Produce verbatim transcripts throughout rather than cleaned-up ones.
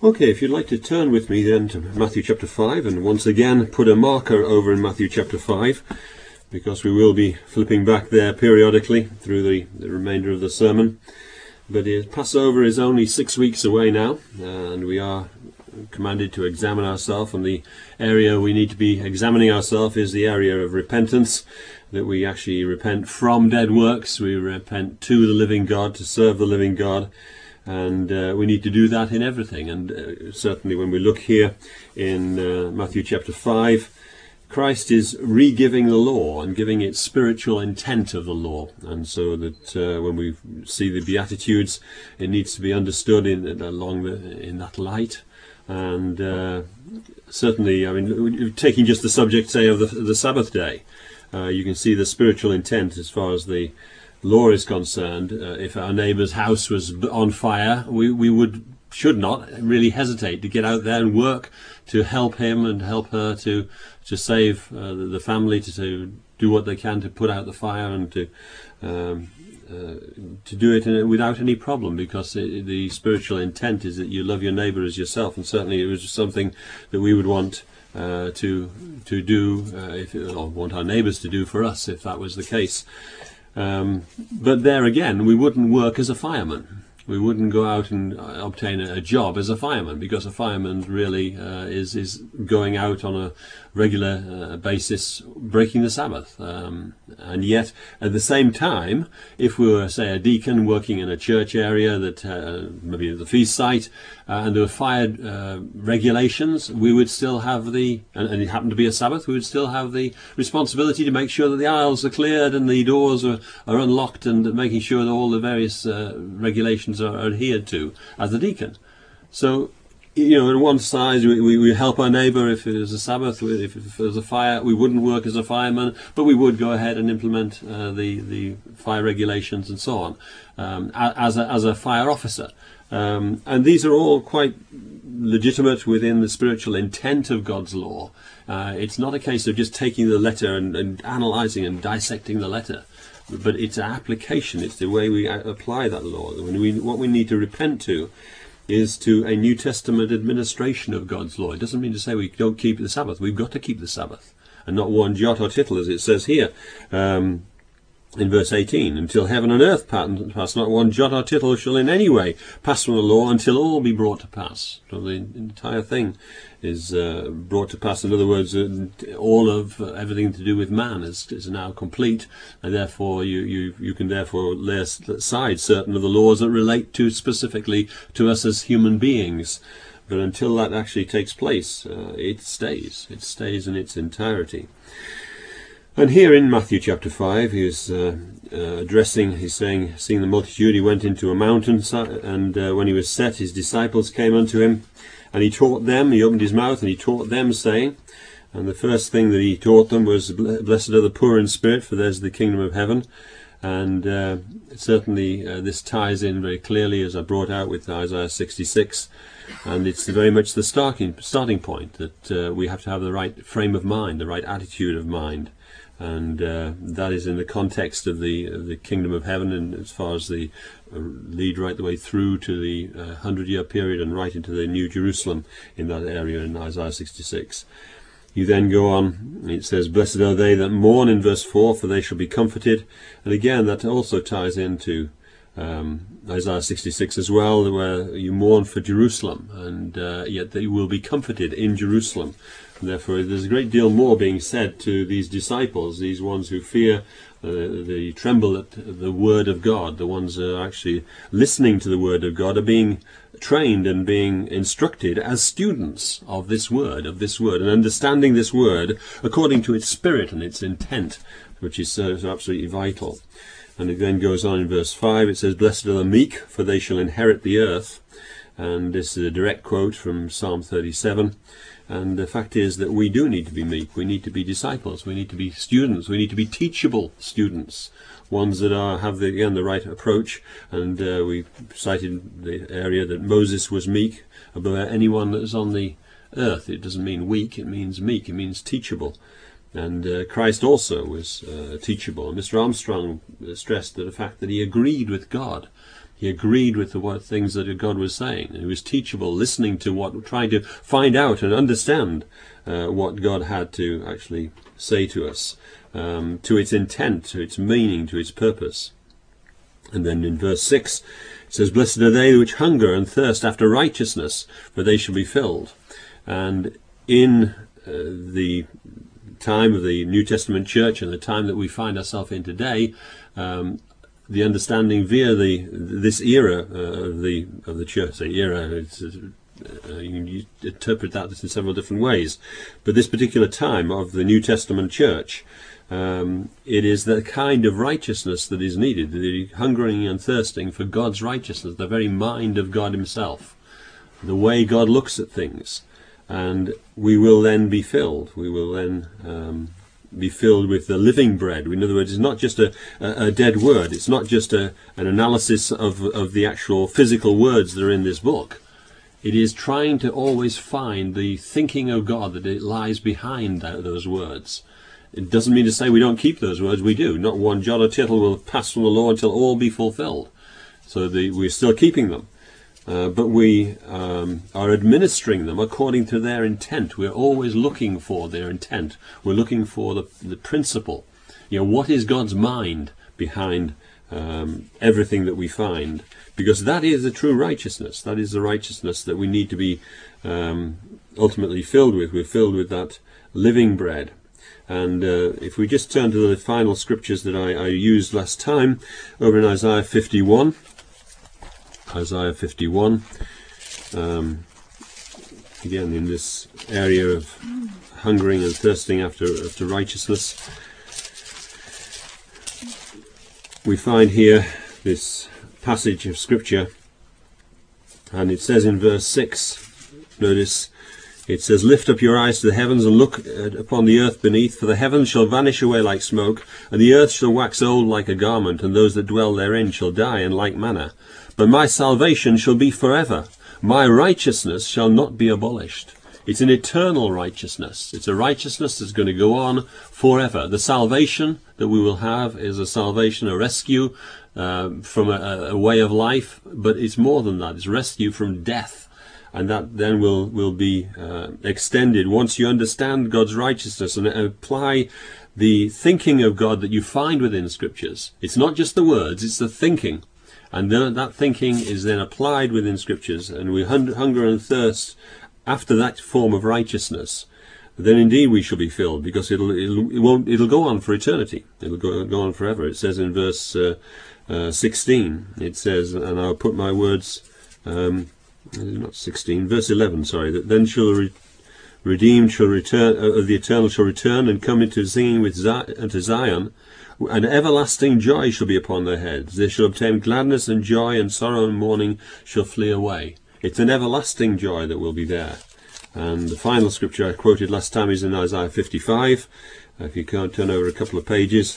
Okay, if you'd like to turn with me then to Matthew chapter five, and once again put a marker over in Matthew chapter five, because we will be flipping back there periodically through the, the remainder of the sermon. But uh, Passover is only six weeks away now, and we are commanded to examine ourselves, and the area we need to be examining ourselves is the area of repentance, that we actually repent from dead works, we repent to the living God, to serve the living God. And uh, we need to do that in everything. And uh, certainly when we look here in uh, Matthew chapter five, Christ is re-giving the law and giving its spiritual intent of the law. And so that uh, when we see the Beatitudes, it needs to be understood in along the, in that light. And uh, certainly, I mean, taking just the subject, say, of the, the Sabbath day, uh, you can see the spiritual intent as far as the law is concerned. Uh, if our neighbour's house was on fire, we, we would should not really hesitate to get out there and work to help him and help her to to save uh, the, the family, to, to do what they can to put out the fire, and to um, uh, to do it in, without any problem, because it, the spiritual intent is that you love your neighbour as yourself. And certainly it was something that we would want uh, to to do, uh, if or want our neighbours to do for us, if that was the case. Um, but there again, we wouldn't work as a fireman. We wouldn't go out and obtain a, a job as a fireman, because a fireman really uh, is is going out on a regular uh, basis, breaking the Sabbath. Um, and yet, at the same time, if we were, say, a deacon working in a church area that uh, maybe at the feast site, uh, and there were fire uh, regulations, we would still have the, and, and it happened to be a Sabbath, we would still have the responsibility to make sure that the aisles are cleared and the doors are, are unlocked, and making sure that all the various uh, regulations are adhered to as a deacon. So, you know, on one side we, we, we help our neighbour if it was a Sabbath, if, if there was a fire. We wouldn't work as a fireman, but we would go ahead and implement uh, the the fire regulations and so on, um, as a, as a fire officer. Um, and these are all quite legitimate within the spiritual intent of God's law. Uh, it's not a case of just taking the letter and, and analysing and dissecting the letter, but it's an application. It's the way we apply that law. When we, what we need to repent to is to a New Testament administration of God's law. It doesn't mean to say we don't keep the Sabbath. We've got to keep the Sabbath, and not one jot or tittle, as it says here um, in verse eighteen. Until heaven and earth pass, not one jot or tittle shall in any way pass from the law, until all be brought to pass. So the entire thing is uh, brought to pass. In other words, uh, all of uh, everything to do with man is, is now complete, and therefore you, you, you can therefore lay aside certain of the laws that relate to specifically to us as human beings. But until that actually takes place, uh, it stays. It stays in its entirety. And here in Matthew chapter five, he is uh, uh, addressing, he's saying, seeing the multitude, he went into a mountain, and uh, when he was set, his disciples came unto him, and he taught them. He opened his mouth and he taught them, saying, and the first thing that he taught them was, blessed are the poor in spirit, for theirs is the kingdom of heaven. And uh, certainly uh, this ties in very clearly, as I brought out with Isaiah sixty-six, and it's very much the starting, starting point, that uh, we have to have the right frame of mind, the right attitude of mind. And uh, that is in the context of the of the kingdom of heaven, and as far as the uh, lead right the way through to the uh, hundred-year period and right into the New Jerusalem in that area in Isaiah sixty-six. You then go on, it says, blessed are they that mourn in verse four, for they shall be comforted. And again, that also ties into um, Isaiah sixty-six as well, where you mourn for Jerusalem, and uh, yet they will be comforted in Jerusalem. And therefore, there's a great deal more being said to these disciples, these ones who fear, uh, they tremble at the word of God. The ones who are actually listening to the word of God are being trained and being instructed as students of this word, of this word, and understanding this word according to its spirit and its intent, which is uh, absolutely vital. And it then goes on in verse five, it says, blessed are the meek, for they shall inherit the earth. And this is a direct quote from Psalm thirty-seven. And the fact is that we do need to be meek. We need to be disciples. We need to be students. We need to be teachable students, ones that are have the, again the right approach. And uh, we cited the area that Moses was meek above anyone that is on the earth. It doesn't mean weak. It means meek. It means teachable. And uh, Christ also was uh, teachable. And Mister Armstrong stressed the fact that he agreed with God. He agreed with the what things that God was saying. And he was teachable, listening to what, trying to find out and understand uh, what God had to actually say to us, um, to its intent, to its meaning, to its purpose. And then in verse six, it says, "Blessed are they which hunger and thirst after righteousness, for they shall be filled." And in uh, the time of the New Testament church and the time that we find ourselves in today, um, the understanding via the this era uh, of the of the church, the era, it's, uh, you can interpret that in several different ways, but this particular time of the New Testament church, um, it is the kind of righteousness that is needed, the hungering and thirsting for God's righteousness, the very mind of God himself, the way God looks at things, and we will then be filled. We will then um, be filled with the living bread. In other words, it's not just a, a, a dead word. It's not just a, an analysis of, of the actual physical words that are in this book. It is trying to always find the thinking of God that it lies behind that, those words. It doesn't mean to say we don't keep those words. We do. Not one jot or tittle will pass from the law until all be fulfilled. So the, we're still keeping them. Uh, but we um, are administering them according to their intent. We're always looking for their intent. We're looking for the, the principle. You know, what is God's mind behind um, everything that we find? Because that is the true righteousness. That is the righteousness that we need to be um, ultimately filled with. We're filled with that living bread. And uh, if we just turn to the final scriptures that I, I used last time, over in Isaiah fifty-one. Isaiah fifty-one, um, again in this area of hungering and thirsting after, after righteousness, we find here this passage of scripture, and it says in verse six, notice, it says, "Lift up your eyes to the heavens and look upon the earth beneath, for the heavens shall vanish away like smoke, and the earth shall wax old like a garment, and those that dwell therein shall die in like manner. But my salvation shall be forever. My righteousness shall not be abolished." It's an eternal righteousness. It's a righteousness that's going to go on forever. The salvation that we will have is a salvation, a rescue uh, from a, a way of life, but it's more than that. It's rescue from death. And that then will, will be uh, extended once you understand God's righteousness and apply the thinking of God that you find within Scriptures. It's not just the words, it's the thinking. And then that thinking is then applied within Scriptures, and we hunger and thirst after that form of righteousness. Then indeed we shall be filled, because it'll it'll it won't it'll go on for eternity. It'll go go on forever. It says in verse uh, uh, sixteen. It says, "And I'll put my words." Um, not sixteen, verse eleven. Sorry. That then shall re redeemed shall return uh, of the eternal shall return and come into singing with Z unto Zion. And everlasting joy shall be upon their heads. They shall obtain gladness and joy, and sorrow and mourning shall flee away. It's an everlasting joy that will be there. And the final scripture I quoted last time is in Isaiah fifty-five. If you can't turn over a couple of pages,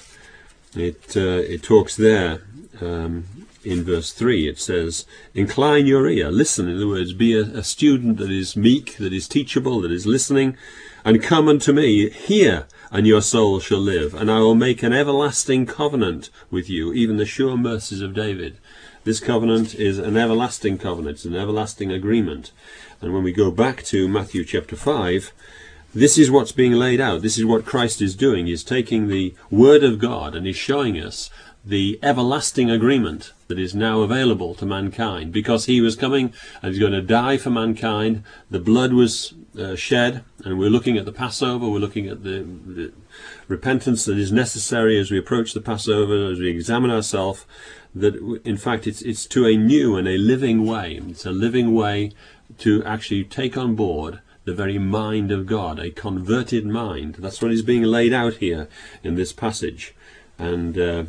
it uh, it talks there um, in verse three. It says, "Incline your ear, listen." In other words, be a, a student that is meek, that is teachable, that is listening, and come unto me, hear, and your soul shall live, and I will make an everlasting covenant with you, even the sure mercies of David. This covenant is an everlasting covenant, it's an everlasting agreement. And when we go back to Matthew chapter five, this is what's being laid out. This is what Christ is doing. He's taking the Word of God and he's showing us the everlasting agreement that is now available to mankind, because he was coming and he's going to die for mankind. The blood was uh, shed, and we're looking at the Passover. We're looking at the, the repentance that is necessary as we approach the Passover, as we examine ourselves, that in fact it's, it's to a new and a living way. It's a living way to actually take on board the very mind of God, a converted mind. That's what is being laid out here in this passage. And uh,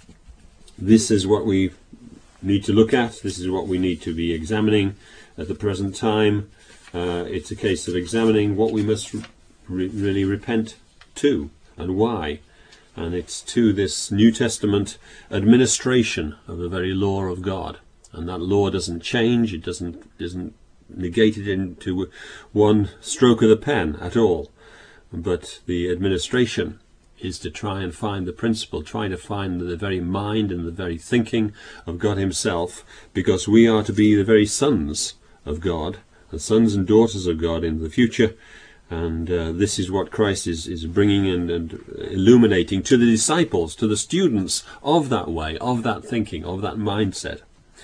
this is what we need to look at. This is what we need to be examining at the present time. Uh, it's a case of examining what we must re really repent to and why. And it's to this New Testament administration of the very law of God. And that law doesn't change. It doesn't, isn't negated into one stroke of the pen at all. But the administration is to try and find the principle, trying to find the very mind and the very thinking of God himself, because we are to be the very sons of God, the sons and daughters of God in the future. And uh, this is what Christ is, is bringing and, and illuminating to the disciples, to the students of that way, of that thinking, of that mindset.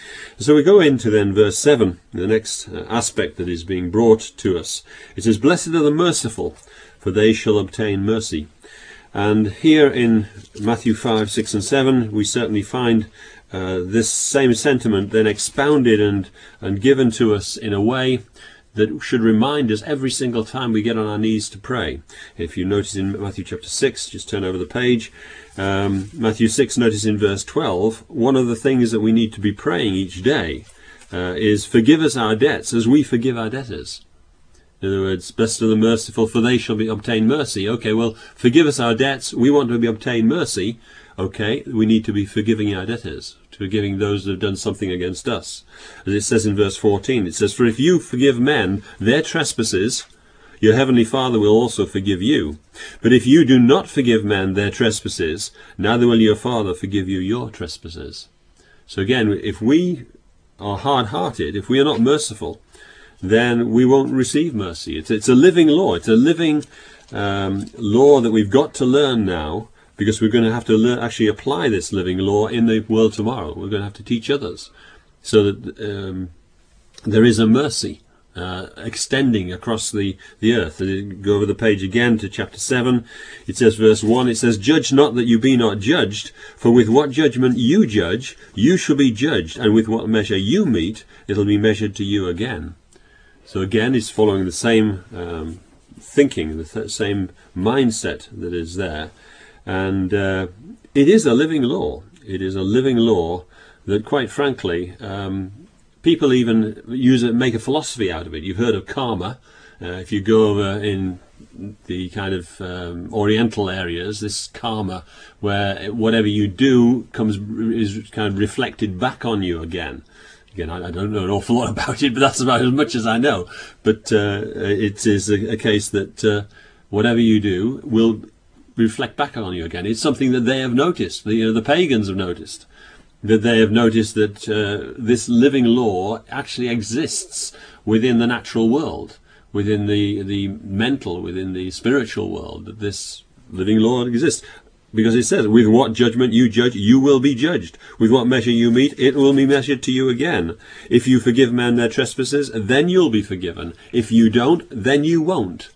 So we go into then verse seven, the next uh, aspect that is being brought to us. It says, "Blessed are the merciful, for they shall obtain mercy." And here in Matthew five, six and seven, we certainly find uh, this same sentiment then expounded and, and given to us in a way that should remind us every single time we get on our knees to pray. If you notice in Matthew chapter six, just turn over the page, um, Matthew six, notice in verse twelve, one of the things that we need to be praying each day uh, is, "Forgive us our debts as we forgive our debtors." In other words, "Blessed are the merciful, for they shall be obtain mercy." Okay, well, forgive us our debts. We want to be obtain mercy. Okay, we need to be forgiving our debtors, forgiving those that have done something against us. As it says in verse fourteen, it says, "For if you forgive men their trespasses, your heavenly Father will also forgive you. But if you do not forgive men their trespasses, neither will your Father forgive you your trespasses." So again, if we are hard-hearted, if we are not merciful, then we won't receive mercy. It's, it's a living law. It's a living um, law that we've got to learn now, because we're going to have to learn, actually apply this living law in the world tomorrow. We're going to have to teach others, so that um, there is a mercy uh, extending across the, the earth. And go over the page again to chapter seven. It says, verse one, it says, "Judge not that you be not judged, for with what judgment you judge, you shall be judged, and with what measure you meet, it'll be measured to you again." So again, it's following the same um, thinking, the th same mindset that is there. And uh, it is a living law. It is a living law that, quite frankly, um, people even use it, make a philosophy out of it. You've heard of karma. Uh, if you go over in the kind of um, Oriental areas, this karma, where whatever you do comes is kind of reflected back on you again. Again, I, I don't know an awful lot about it, but that's about as much as I know. But uh, it is a, a case that uh, whatever you do will reflect back on you again. It's something that they have noticed. The, you know, the pagans have noticed. That they have noticed that uh, this living law actually exists within the natural world, within the, the mental, within the spiritual world, that this living law exists. Because it says, "With what judgment you judge, you will be judged. With what measure you meet, it will be measured to you again. If you forgive men their trespasses, then you'll be forgiven. If you don't, then you won't."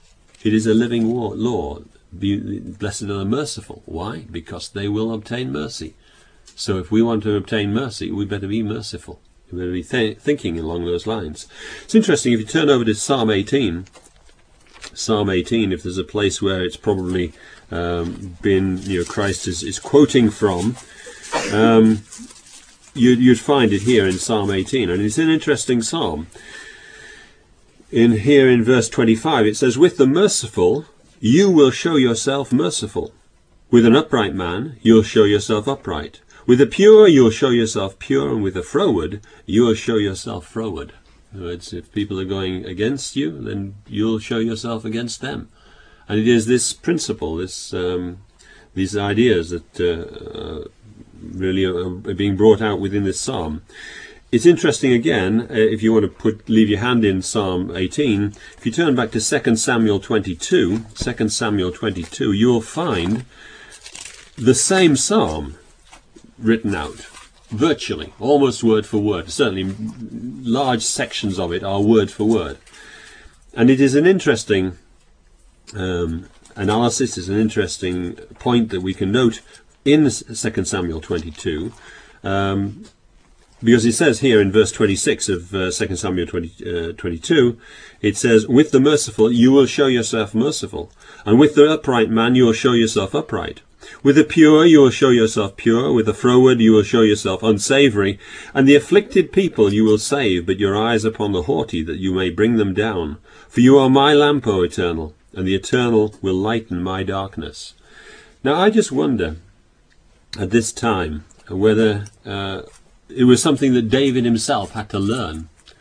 It is a living law. Be blessed are the merciful. Why? Because they will obtain mercy. So if we want to obtain mercy, we better be merciful. We better be th thinking along those lines. It's interesting, if you turn over to Psalm eighteen, Psalm eighteen, if there's a place where it's probably um, been, you know, Christ is, is quoting from, um, you'd, you'd find it here in Psalm eighteen. And it's an interesting psalm. In here in verse twenty-five, it says, "With the merciful you will show yourself merciful. With an upright man you'll show yourself upright. With the pure you'll show yourself pure, and with the froward you will show yourself froward." In other words, if people are going against you, then you'll show yourself against them. And it is this principle, this um, these ideas that uh, uh, really are, are being brought out within this psalm. It's interesting again, uh, if you want to put leave your hand in Psalm eighteen, if you turn back to Second Samuel twenty-two, Second Samuel twenty-two, you'll find the same psalm written out, virtually, almost word for word. Certainly large sections of it are word for word. And it is an interesting um, analysis, is an interesting point that we can note in Second Samuel twenty-two, um, because it says here in verse twenty-six of uh, Second Samuel twenty, uh, twenty-two, it says, "With the merciful you will show yourself merciful, and with the upright man you will show yourself upright. With the pure you will show yourself pure, with the froward you will show yourself unsavoury, and the afflicted people you will save, but your eyes upon the haughty, that you may bring them down. For you are my lamp, O Eternal, and the Eternal will lighten my darkness." Now I just wonder at this time whether uh, it was something that David himself had to learn,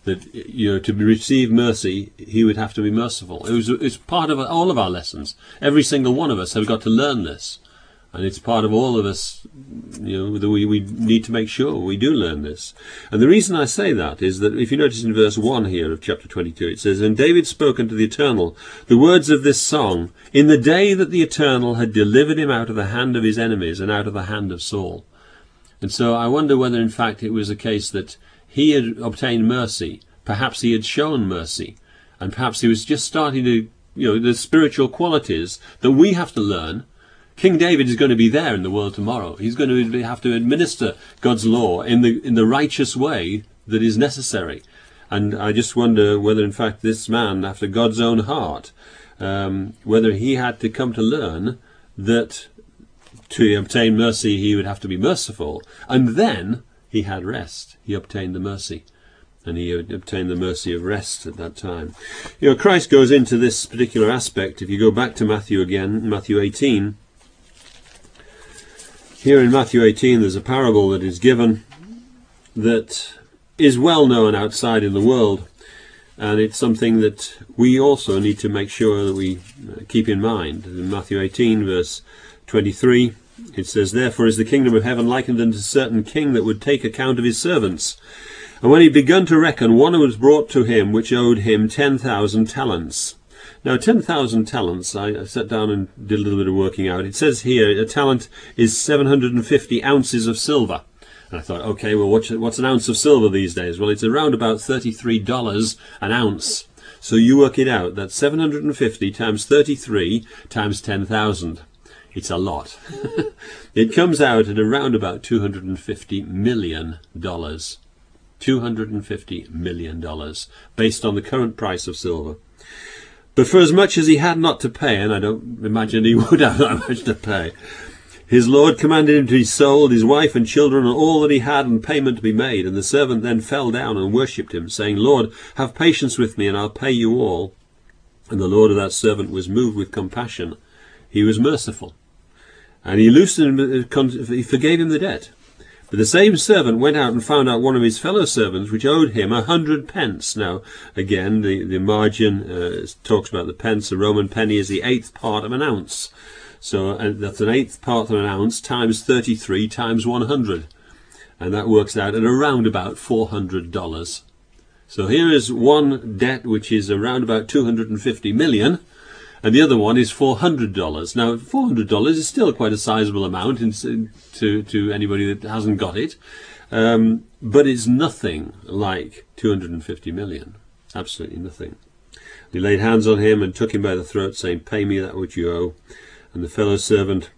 that, you know, to receive mercy, he would have to be merciful. It was, it's part of all of our lessons. Every single one of us have got to learn this. And it's part of all of us, you know, that we, we need to make sure we do learn this. And the reason I say that is that if you notice in verse one here of chapter twenty-two, it says, "And David spoke unto the Eternal the words of this song, in the day that the Eternal had delivered him out of the hand of his enemies and out of the hand of Saul." And so I wonder whether in fact it was a case that he had obtained mercy, perhaps he had shown mercy, and perhaps he was just starting to, you know, the spiritual qualities that we have to learn. King David is going to be there in the world tomorrow. He's going to have to administer God's law in the in the righteous way that is necessary. And I just wonder whether, in fact, this man, after God's own heart, um, whether he had to come to learn that to obtain mercy he would have to be merciful. And then he had rest. He obtained the mercy. And he obtained the mercy of rest at that time. You know, Christ goes into this particular aspect. If you go back to Matthew again, Matthew eighteen, here in Matthew eighteen, there's a parable that is given that is well known outside in the world, and it's something that we also need to make sure that we keep in mind. In Matthew eighteen, verse twenty-three, it says, "Therefore is the kingdom of heaven likened unto a certain king that would take account of his servants. And when he begun to reckon, one was brought to him which owed him ten thousand talents." Now, ten thousand talents, I, I sat down and did a little bit of working out. It says here, a talent is seven hundred fifty ounces of silver. And I thought, okay, well, what's, what's an ounce of silver these days? Well, it's around about thirty-three dollars an ounce. So you work it out. That's seven hundred fifty times thirty-three times ten thousand. It's a lot. It comes out at around about two hundred fifty million dollars. two hundred fifty million dollars, based on the current price of silver. But for as much as he had not to pay, and I don't imagine he would have that much to pay, his Lord commanded him to be sold, his wife and children, and all that he had, and payment to be made. And the servant then fell down and worshipped him, saying, "Lord, have patience with me, and I'll pay you all." And the Lord of that servant was moved with compassion. He was merciful. And he loosened him, he forgave him the debt. But the same servant went out and found out one of his fellow servants, which owed him a hundred pence. Now, again, the, the margin uh, talks about the pence. A Roman penny is the eighth part of an ounce. So uh, that's an eighth part of an ounce times thirty-three times one hundred. And that works out at around about four hundred dollars. So here is one debt which is around about two hundred fifty million. And the other one is four hundred dollars. Now, four hundred dollars is still quite a sizable amount in, to, to anybody that hasn't got it. Um, but it's nothing like two hundred fifty million. Absolutely nothing. He laid hands on him and took him by the throat, saying, "Pay me that which you owe." And the fellow servant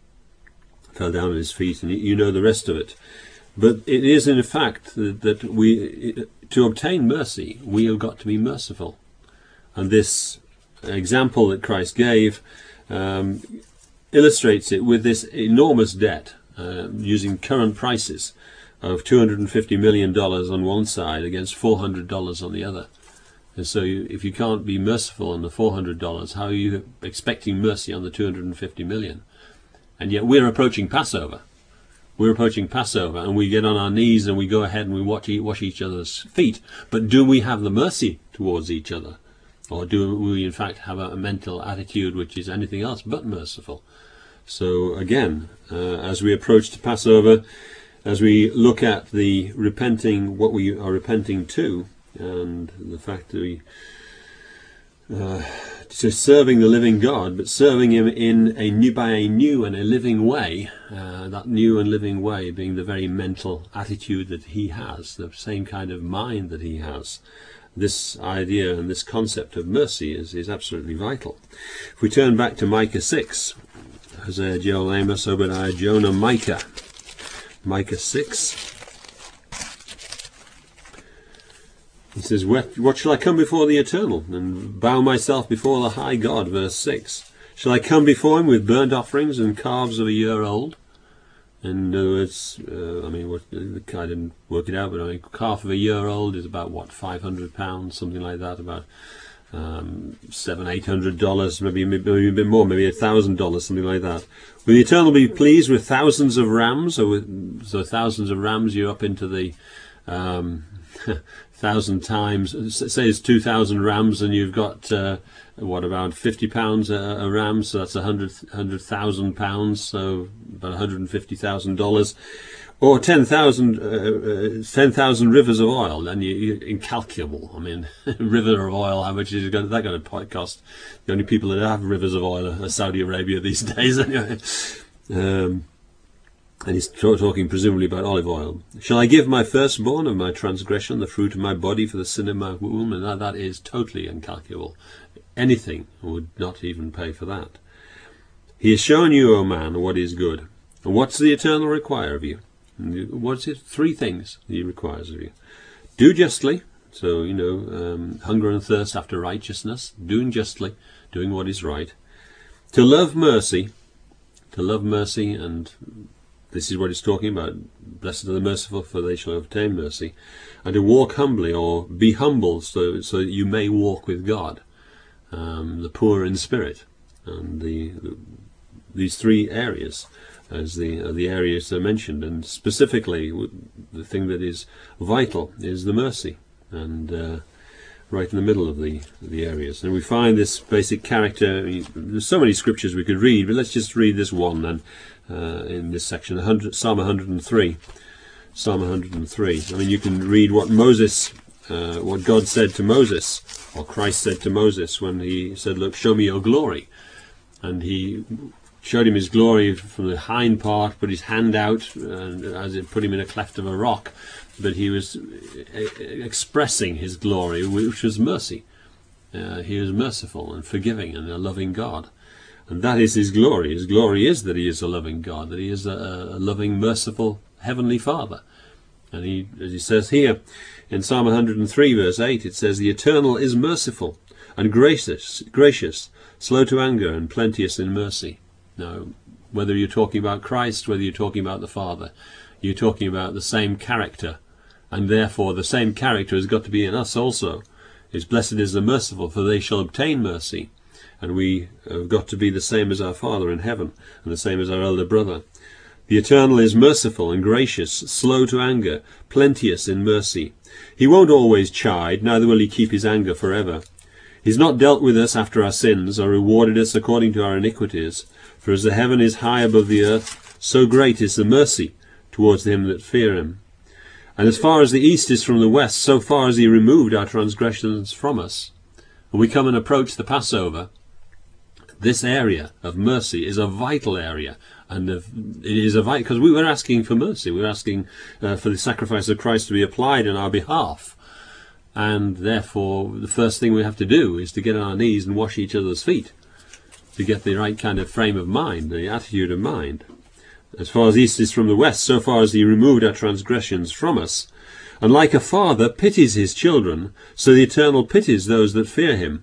fell down at his feet, and you know the rest of it. But it is in fact that, that we, to obtain mercy, we have got to be merciful. And this example that Christ gave um, illustrates it with this enormous debt, uh, using current prices of two hundred fifty million dollars on one side against four hundred dollars on the other. And so you, if you can't be merciful on the four hundred dollars, how are you expecting mercy on the two hundred fifty million? And yet we're approaching Passover. We're approaching Passover, and we get on our knees and we go ahead and we wash, wash each other's feet. But do we have the mercy towards each other? Or do we, in fact, have a mental attitude which is anything else but merciful? So, again, uh, as we approach the Passover, as we look at the repenting, what we are repenting to, and the fact that we, uh, so serving the living God, but serving Him in a new, by a new and a living way, uh, that new and living way being the very mental attitude that He has, the same kind of mind that He has. This idea and this concept of mercy is, is absolutely vital. If we turn back to Micah six, Hosea, Joel, Amos, Obadiah, Jonah, Micah. Micah six. He says, what, what shall I come before the Eternal, and bow myself before the high God? Verse six. Shall I come before Him with burnt offerings and calves of a year old? In other words, uh, I mean, what, I didn't work it out, but I mean, calf of a year old is about, what, five hundred pounds, something like that, about um, seven, eight hundred dollars, maybe, maybe a bit more, maybe a thousand dollars, something like that. Will the Eternal be pleased with thousands of rams? Or with, so thousands of rams, you're up into the, um, thousand times, say it's two thousand rams, and you've got uh, what, about fifty pounds a, a ram, so that's a hundred hundred thousand pounds, so about one hundred and fifty thousand dollars, or ten thousand uh, ten thousand rivers of oil. Then you, you incalculable. I mean, river of oil, how much is that going to cost? The only people that have rivers of oil are Saudi Arabia these days, anyway. Um, And he's talking presumably about olive oil. Shall I give my firstborn of my transgression, the fruit of my body, for the sin of my womb? And that, that is totally incalculable. Anything would not even pay for that. He has shown you, O man, what is good. And what's the Eternal require of you? What's it? Three things he requires of you. Do justly, so, you know, um, hunger and thirst after righteousness, doing justly, doing what is right. To love mercy, to love mercy, and this is what it's talking about. Blessed are the merciful, for they shall obtain mercy. And to walk humbly, or be humble, so so that you may walk with God. Um, the poor in spirit. And the, the these three areas as the uh, the areas are mentioned. And specifically, the thing that is vital is the mercy. And uh, right in the middle of the, the areas. And we find this basic character. I mean, there's so many scriptures we could read, but let's just read this one then. Uh, in this section, one hundred, Psalm one hundred and three. Psalm one hundred and three. I mean, you can read what Moses, uh, what God said to Moses, or Christ said to Moses when he said, "Look, show me your glory." And he showed him his glory from the hind part, put his hand out, and as it put him in a cleft of a rock. But he was expressing his glory, which was mercy. Uh, he was merciful and forgiving and a loving God. And that is his glory. His glory is that he is a loving God, that he is a, a loving, merciful, heavenly Father. And he, as he says here in Psalm one hundred and three, verse eight, it says, "The Eternal is merciful and gracious, gracious, slow to anger, and plenteous in mercy." Now, whether you're talking about Christ, whether you're talking about the Father, you're talking about the same character, and therefore the same character has got to be in us also. It's blessed is the merciful, for they shall obtain mercy. And we have got to be the same as our Father in heaven, and the same as our elder brother. The Eternal is merciful and gracious, slow to anger, plenteous in mercy. He won't always chide, neither will he keep his anger forever. He's not dealt with us after our sins, or rewarded us according to our iniquities. For as the heaven is high above the earth, so great is the mercy towards them that fear him. And as far as the east is from the west, so far has he removed our transgressions from us. When we come and approach the Passover, this area of mercy is a vital area, and it is a vital, because we were asking for mercy. We were asking uh, for the sacrifice of Christ to be applied in our behalf, and therefore the first thing we have to do is to get on our knees and wash each other's feet to get the right kind of frame of mind, the attitude of mind. As far as east is from the west, so far as he removed our transgressions from us. And like a father pities his children, so the Eternal pities those that fear him.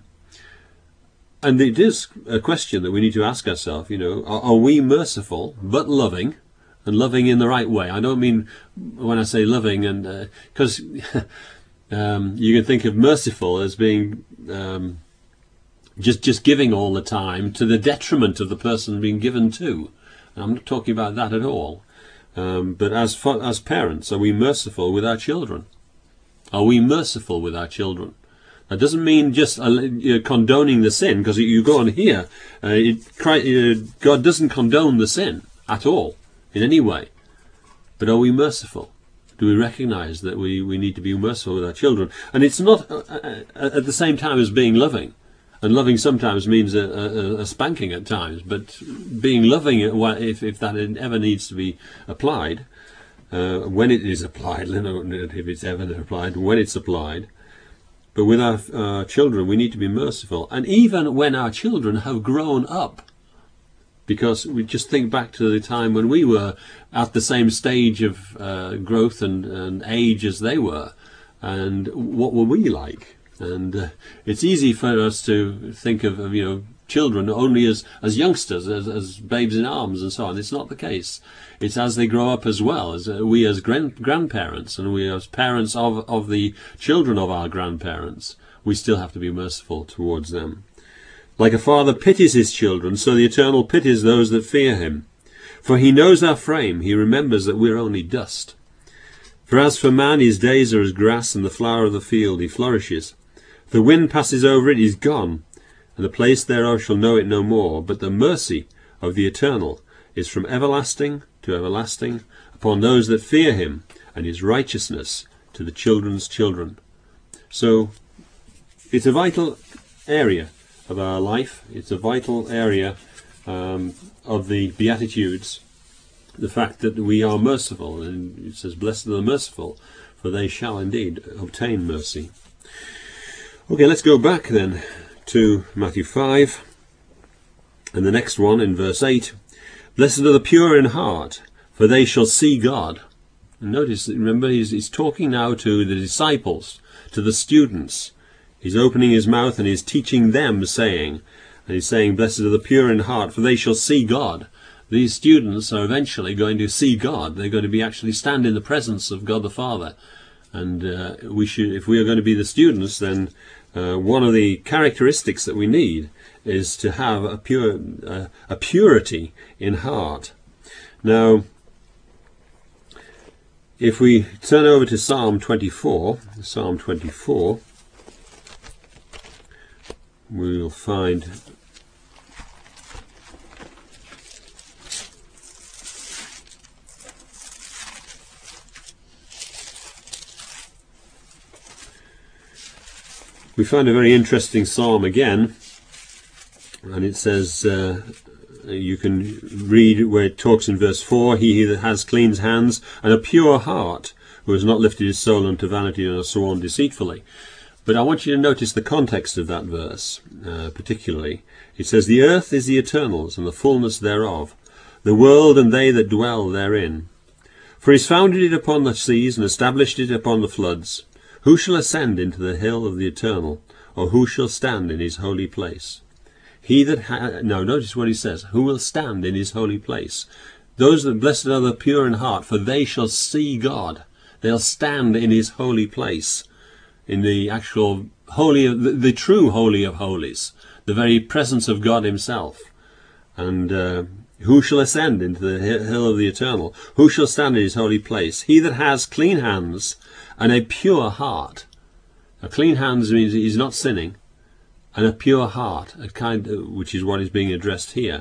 And it is a question that we need to ask ourselves, you know, are, are we merciful but loving, and loving in the right way? I don't mean when I say loving, and because uh, um, you can think of merciful as being um, just just giving all the time to the detriment of the person being given to. And I'm not talking about that at all. Um, but as far, as parents, are we merciful with our children? Are we merciful with our children? That doesn't mean just uh, condoning the sin, because you go on here, uh, it, Christ, uh, God doesn't condone the sin at all, in any way. But are we merciful? Do we recognize that we, we need to be merciful with our children? And it's not uh, uh, at the same time as being loving. And loving sometimes means a, a, a spanking at times, but being loving, if, if that ever needs to be applied, uh, when it is applied, if it's ever applied, when it's applied. But with our uh, children, we need to be merciful. And even when our children have grown up, because we just think back to the time when we were at the same stage of uh, growth and, and age as they were, and what were we like? And uh, it's easy for us to think of, of you know, children only as, as youngsters, as, as babes in arms and so on. It's not the case. It's as they grow up as well, as uh, we as grand, grandparents, and we as parents of, of the children of our grandparents, we still have to be merciful towards them. Like a father pities his children, so the Eternal pities those that fear him. For he knows our frame, he remembers that we're only dust. For as for man, his days are as grass, and the flower of the field he flourishes. The wind passes over it, he is gone, and the place thereof shall know it no more. But the mercy of the Eternal is from everlasting to everlasting upon those that fear him, and his righteousness to the children's children. So it's a vital area of our life. It's a vital area um, of the Beatitudes, the fact that we are merciful. And it says, blessed are the merciful, for they shall indeed obtain mercy. Okay, let's go back then to Matthew five, and the next one in verse eight. Blessed are the pure in heart, for they shall see God. And notice, remember, he's, he's talking now to the disciples, to the students. He's opening his mouth and he's teaching them, saying, and he's saying, blessed are the pure in heart, for they shall see God. These students are eventually going to see God. They're going to be actually stand in the presence of God the Father. And uh, we should, if we are going to be the students, then uh, one of the characteristics that we need is to have a pure, uh, a purity in heart. Now, if we turn over to Psalm twenty-four, Psalm twenty-four, we will find we find a very interesting psalm again, and it says, uh, you can read where it talks in verse four, he that has clean hands and a pure heart, who has not lifted his soul unto vanity and has sworn deceitfully. But I want you to notice the context of that verse, uh, particularly. It says, the earth is the Eternal's, and the fullness thereof, the world and they that dwell therein. For he has founded it upon the seas, and established it upon the floods. Who shall ascend into the hill of the Eternal, or who shall stand in his holy place? He that ha no, notice what he says. Who will stand in his holy place? Those that blessed are the pure in heart, for they shall see God. They'll stand in his holy place, in the actual holy, of, the, the true holy of holies, the very presence of God himself. And uh, who shall ascend into the hill of the Eternal? Who shall stand in his holy place? He that has clean hands and a pure heart. Now, clean hands means he's not sinning, and a pure heart, a kind, of, which is what is being addressed here.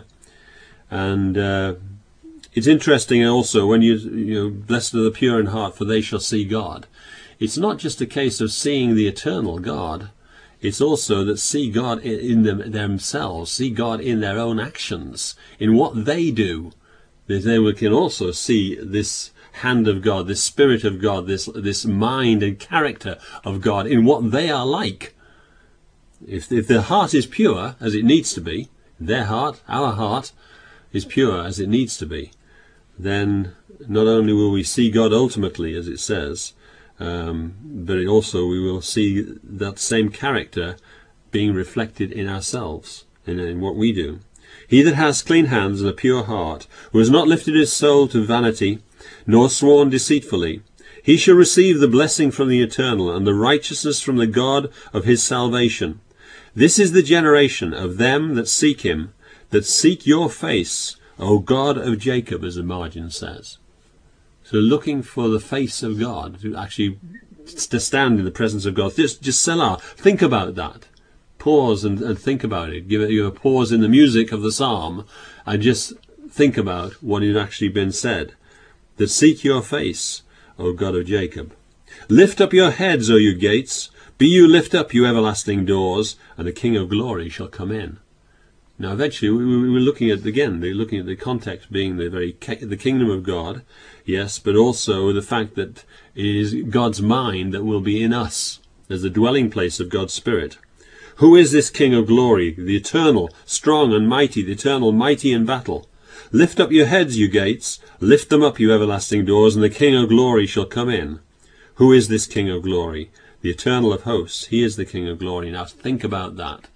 And uh, it's interesting also when you, you know, blessed are the pure in heart, for they shall see God. It's not just a case of seeing the eternal God. It's also that see God in them, themselves, see God in their own actions, in what they do. They can also see this hand of God, this Spirit of God, this this mind and character of God in what they are like. If, if their heart is pure, as it needs to be, their heart, our heart, is pure as it needs to be, then not only will we see God ultimately, as it says, um, but it also we will see that same character being reflected in ourselves, in, in what we do. He that has clean hands and a pure heart, who has not lifted his soul to vanity, nor sworn deceitfully, he shall receive the blessing from the Eternal, and the righteousness from the God of his salvation. This is the generation of them that seek him, that seek your face, O God of Jacob, as the margin says. So looking for the face of God, to actually to stand in the presence of God. Just, just Selah, think about that. Pause and, and think about it. Give it you a pause in the music of the psalm, and just think about what has actually been said. That seek your face, O God of Jacob. Lift up your heads, O you gates. Be you lift up, you everlasting doors, and the King of glory shall come in. Now, eventually, we, we were looking at, again, we're looking at the context being the very the kingdom of God, yes, but also the fact that it is God's mind that will be in us as the dwelling place of God's Spirit. Who is this King of glory, the eternal, strong and mighty, the eternal, mighty in battle? Lift up your heads, you gates, lift them up, you everlasting doors, and the King of glory shall come in. Who is this King of glory? The eternal of hosts. He is the King of glory. Now think about that.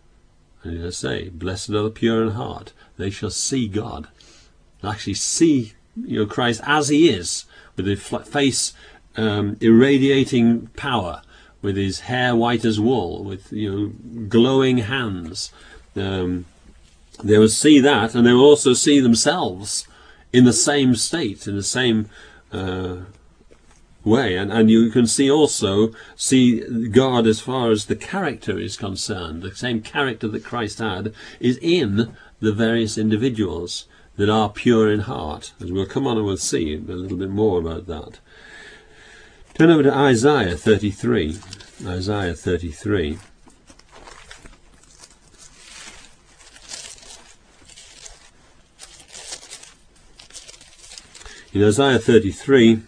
And as I say, blessed are the pure in heart. They shall see God. They'll actually see, you know, Christ as he is, with his face um, irradiating power, with his hair white as wool, with, you know, glowing hands. Um, they will see that, and they will also see themselves in the same state, in the same uh, way. And, and you can see also, see God as far as the character is concerned. The same character that Christ had is in the various individuals that are pure in heart. As we'll come on and we'll see a little bit more about that. Turn over to Isaiah thirty-three. Isaiah thirty-three. In Isaiah thirty-three,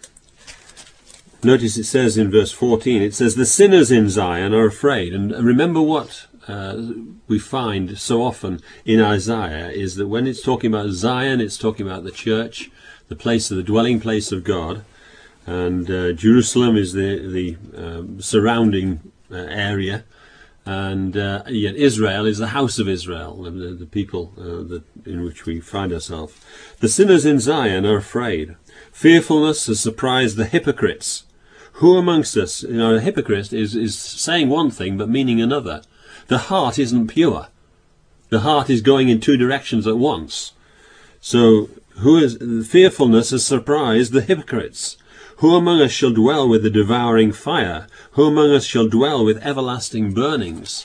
notice it says in verse fourteen, it says, the sinners in Zion are afraid. And remember what uh, we find so often in Isaiah is that when it's talking about Zion, it's talking about the church, the place of the dwelling place of God. And uh, Jerusalem is the, the um, surrounding uh, area. And uh, yet Israel is the house of Israel, the, the people uh, that, in which we find ourselves. The sinners in Zion are afraid. Fearfulness has surprised the hypocrites. Who amongst us, you know, a hypocrite is, is saying one thing but meaning another. The heart isn't pure. The heart is going in two directions at once. So who is, fearfulness has surprised the hypocrites. Who among us shall dwell with the devouring fire? Who among us shall dwell with everlasting burnings?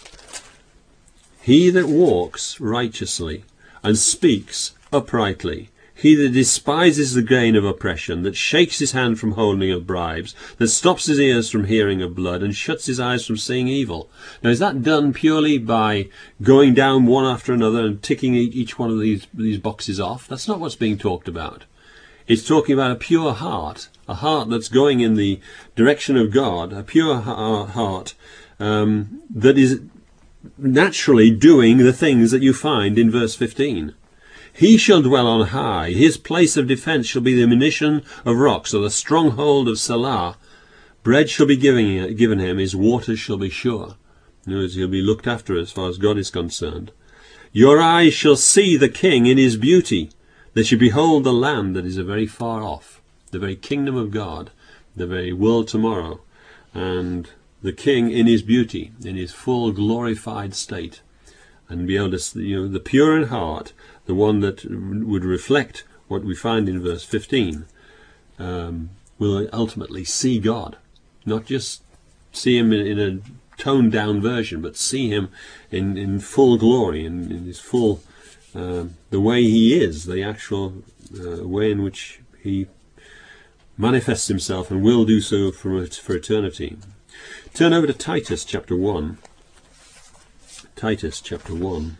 He that walks righteously and speaks uprightly, he that despises the gain of oppression, that shakes his hand from holding of bribes, that stops his ears from hearing of blood, and shuts his eyes from seeing evil. Now, is that done purely by going down one after another and ticking each one of these, these boxes off? That's not what's being talked about. It's talking about a pure heart, a heart that's going in the direction of God, a pure heart um, that is naturally doing the things that you find in verse fifteen. He shall dwell on high. His place of defence shall be the munition of rocks, or the stronghold of Selah. Bread shall be given, given him, his waters shall be sure. In other words, he'll be looked after as far as God is concerned. Your eyes shall see the king in his beauty. They shall behold the land that is a very far off, the very kingdom of God, the very world tomorrow, and the king in his beauty, in his full glorified state, and be able to see, you know, the pure in heart, the one that would reflect what we find in verse fifteen, um, will ultimately see God, not just see him in, in a toned down version, but see him in, in full glory, in, in his full Uh, the way he is, the actual uh, way in which he manifests himself and will do so for, for eternity. Turn over to Titus chapter one. Titus chapter one.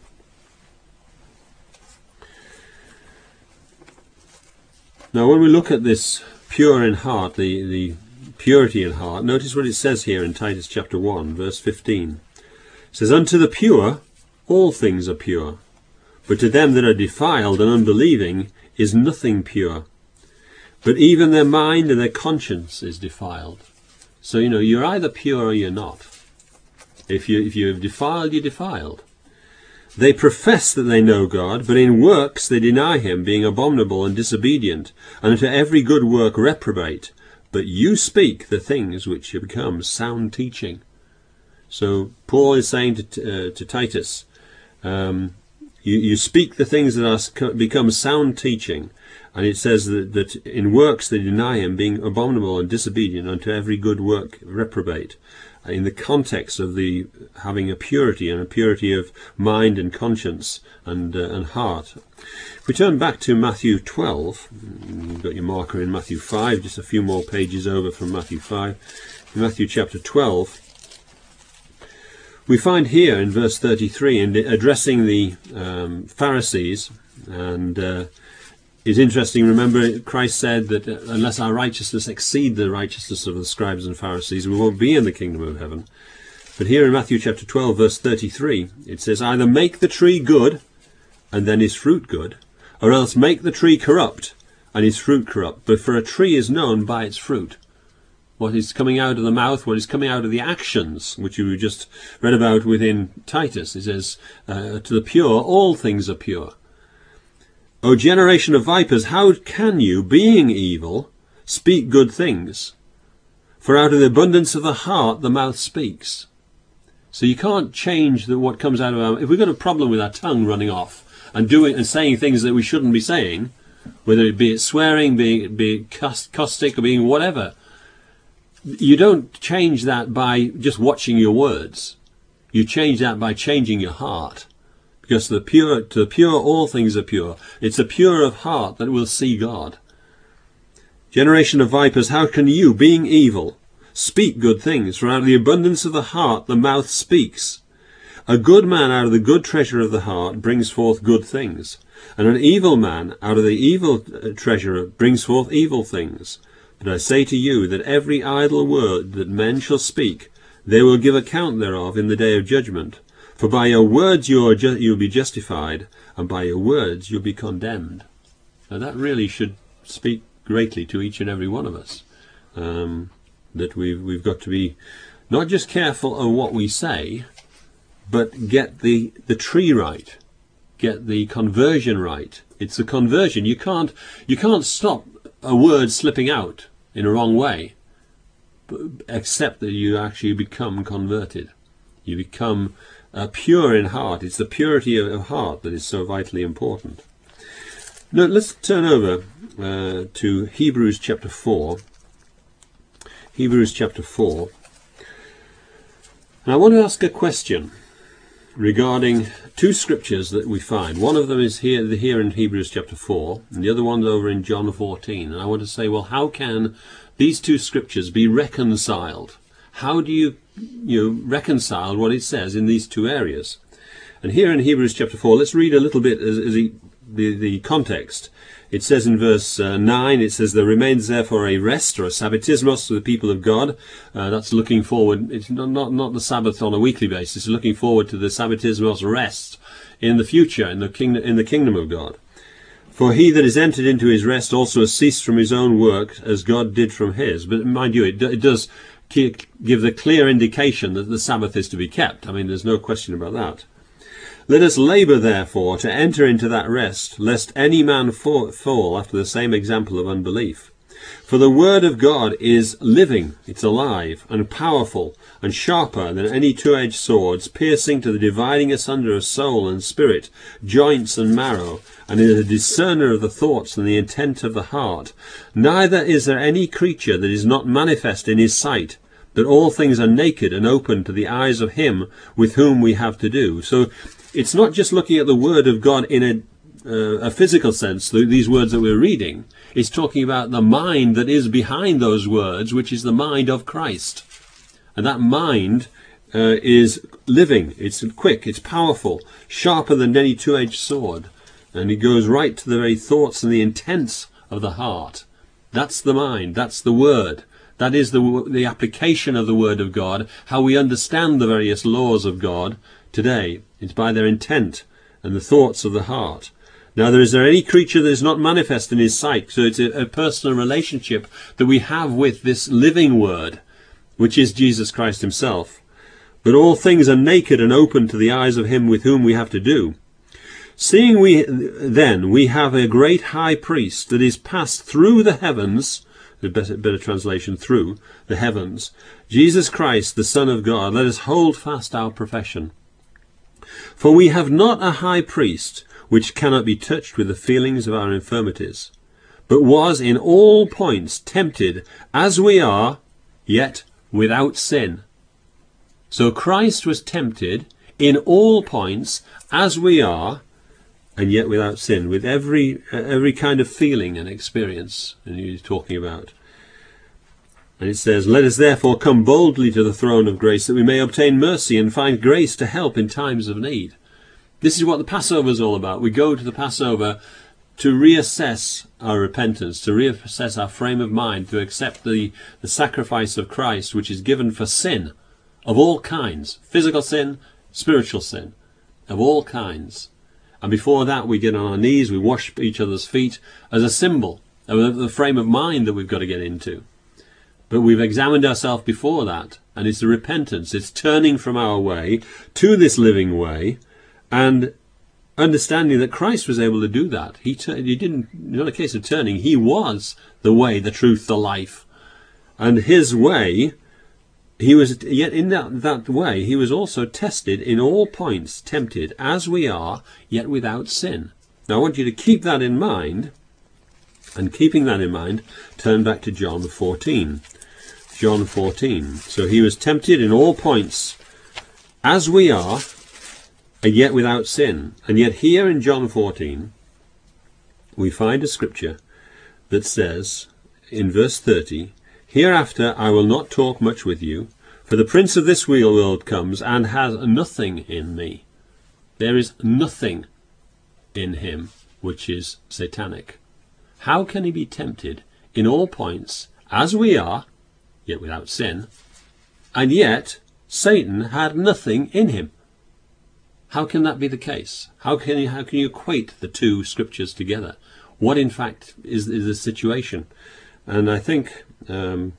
Now when we look at this pure in heart, the, the purity in heart, notice what it says here in Titus chapter one, verse fifteen. It says, unto the pure all things are pure, but to them that are defiled and unbelieving is nothing pure. But even their mind and their conscience is defiled. So, you know, you're either pure or you're not. If, you, if you're defiled, you're defiled. They profess that they know God, but in works they deny him, being abominable and disobedient, and unto every good work reprobate. But you speak the things which become sound teaching. So Paul is saying to, uh, to Titus, um, You, you speak the things that are become sound teaching, and it says that, that in works they deny him, being abominable and disobedient unto every good work reprobate. In the context of the having a purity and a purity of mind and conscience and uh, and heart. If we turn back to Matthew twelve, you've got your marker in Matthew five, just a few more pages over from Matthew five. In Matthew chapter twelve. We find here in verse thirty-three, in addressing the um, Pharisees, and uh, it's interesting, remember Christ said that unless our righteousness exceed the righteousness of the scribes and Pharisees, we won't be in the kingdom of heaven. But here in Matthew chapter twelve, verse thirty-three, it says, either make the tree good, and then his fruit good, or else make the tree corrupt, and his fruit corrupt. But for a tree is known by its fruit. What is coming out of the mouth, what is coming out of the actions, which you just read about within Titus. It says, uh, to the pure, all things are pure. O generation of vipers, how can you, being evil, speak good things? For out of the abundance of the heart, the mouth speaks. So you can't change the, what comes out of our... If we've got a problem with our tongue running off and doing and saying things that we shouldn't be saying, whether it be it swearing, be it, be it caustic, or being whatever... you don't change that by just watching your words. You change that by changing your heart. Because the pure, to the pure, all things are pure. It's the pure of heart that will see God. Generation of vipers, how can you, being evil, speak good things? For out of the abundance of the heart the mouth speaks. A good man out of the good treasure of the heart brings forth good things, and an evil man out of the evil treasure brings forth evil things. But I say to you that every idle word that men shall speak, they will give account thereof in the day of judgment. For by your words you are ju- you'll be justified, and by your words you'll be condemned. Now that really should speak greatly to each and every one of us. Um, that we've we've got to be not just careful of what we say, but get the the tree right, get the conversion right. It's the conversion. You can't you can't stop a word slipping out in a wrong way, except that you actually become converted. You become uh, pure in heart. It's the purity of, of heart that is so vitally important. Now let's turn over uh, to Hebrews chapter four. Hebrews chapter four. And I want to ask a question regarding two scriptures that we find. One of them is here, here in Hebrews chapter four, and the other one's over in John fourteen. And I want to say, well, how can these two scriptures be reconciled? How do you, you know, reconcile what it says in these two areas? And here in Hebrews chapter four, let's read a little bit as, as he, the, the context. It says in verse uh, nine, it says, there remains therefore a rest or a sabbatismos to the people of God. Uh, that's looking forward. It's not, not, not the Sabbath on a weekly basis. It's looking forward to the sabbatismos rest in the future, in the kingdom, in the kingdom of God. For he that is entered into his rest also has ceased from his own work, as God did from his. But mind you, it, it does give the clear indication that the Sabbath is to be kept. I mean, there's no question about that. Let us labour, therefore, to enter into that rest, lest any man fall after the same example of unbelief. For the word of God is living, it's alive, and powerful, and sharper than any two-edged swords, piercing to the dividing asunder of soul and spirit, joints and marrow, and is a discerner of the thoughts and the intent of the heart. Neither is there any creature that is not manifest in his sight, but all things are naked and open to the eyes of him with whom we have to do. So it's not just looking at the word of God in a Uh, a physical sense, these words that we're reading. It's talking about the mind that is behind those words, which is the mind of Christ. And that mind uh, is living, it's quick, it's powerful, sharper than any two-edged sword. And it goes right to the very thoughts and the intents of the heart. That's the mind, that's the word. That is the, the application of the word of God, how we understand the various laws of God today. It's by their intent and the thoughts of the heart. Now, there is there any creature that is not manifest in his sight? So it's a, a personal relationship that we have with this living word, which is Jesus Christ himself. But all things are naked and open to the eyes of him with whom we have to do. Seeing we then we have a great high priest that is passed through the heavens, the better, better translation, through the heavens, Jesus Christ, the Son of God, let us hold fast our profession. For we have not a high priest which cannot be touched with the feelings of our infirmities, but was in all points tempted as we are, yet without sin. So Christ was tempted in all points as we are, and yet without sin, with every uh, every kind of feeling and experience and he's talking about. And it says, let us therefore come boldly to the throne of grace, that we may obtain mercy and find grace to help in times of need. This is what the Passover is all about. We go to the Passover to reassess our repentance, to reassess our frame of mind, to accept the, the sacrifice of Christ, which is given for sin of all kinds, physical sin, spiritual sin, of all kinds. And before that, we get on our knees, we wash each other's feet as a symbol of the frame of mind that we've got to get into. But we've examined ourselves before that, and it's the repentance. It's turning from our way to this living way, and understanding that Christ was able to do that. He, he didn't, not a case of turning. He was the way, the truth, the life. And his way, he was, yet in that, that way, he was also tested in all points, tempted as we are, yet without sin. Now I want you to keep that in mind, and keeping that in mind, turn back to John fourteen. John fourteen. So he was tempted in all points, as we are, and yet without sin. And yet here in John fourteen, we find a scripture that says, in verse thirty, "Hereafter I will not talk much with you, for the prince of this world comes and has nothing in me." There is nothing in him which is satanic. How can he be tempted in all points, as we are, yet without sin, and yet Satan had nothing in him? How can that be the case? How can you, how can you equate the two scriptures together? What, in fact, is, is the situation? And I think um,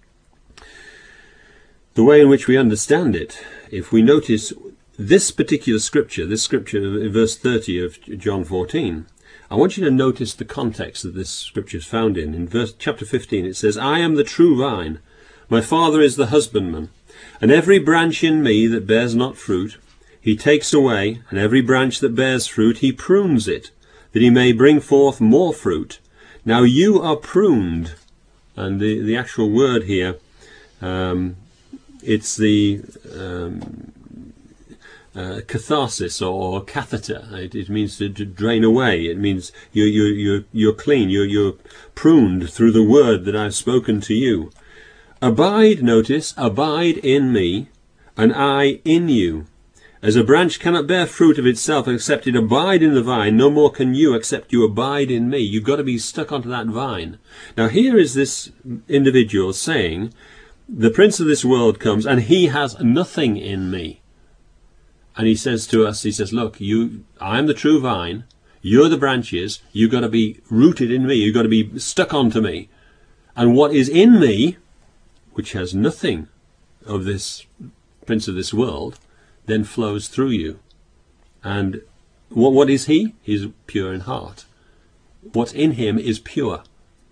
the way in which we understand it, if we notice this particular scripture, this scripture in verse thirty of John fourteen, I want you to notice the context that this scripture is found in. In verse chapter fifteen, it says, "I am the true vine, my Father is the husbandman, and every branch in me that bears not fruit, he takes away, and every branch that bears fruit, he prunes it, that he may bring forth more fruit. Now you are pruned," and the, the actual word here, um, it's the um, uh, catharsis or catheter. It, it means to, to drain away. It means you, you, you're, you're clean. You're, you're pruned through the word that I've spoken to you. "Abide," notice, "abide in me, and I in you. As a branch cannot bear fruit of itself except it abide in the vine, no more can you except you abide in me." You've got to be stuck onto that vine. Now here is this individual saying, the prince of this world comes and he has nothing in me. And he says to us, he says, look, you, I'm the true vine, you're the branches, you've got to be rooted in me, you've got to be stuck onto me. And what is in me, which has nothing of this prince of this world, then flows through you. And what, what is he? He's pure in heart. What's in him is pure.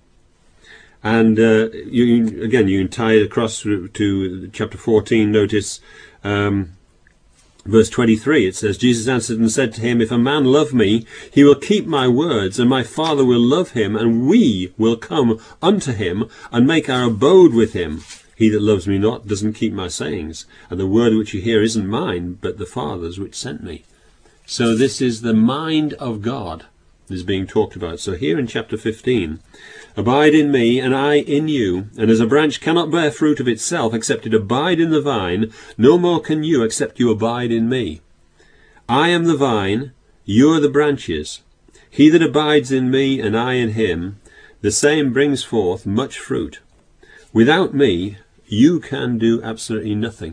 And uh, you, again, you can tie it across to chapter fourteen. Notice um, verse twenty-three. It says, "Jesus answered and said to him, If a man love me, he will keep my words, and my Father will love him, and we will come unto him, and make our abode with him. He that loves me not doesn't keep my sayings, and the word which you hear isn't mine, but the Father's which sent me." So this is the mind of God that is being talked about. So here in chapter fifteen, "Abide in me, and I in you. And as a branch cannot bear fruit of itself, except it abide in the vine, no more can you, except you abide in me. I am the vine, you are the branches. He that abides in me, and I in him, the same brings forth much fruit. Without me, you can do absolutely nothing."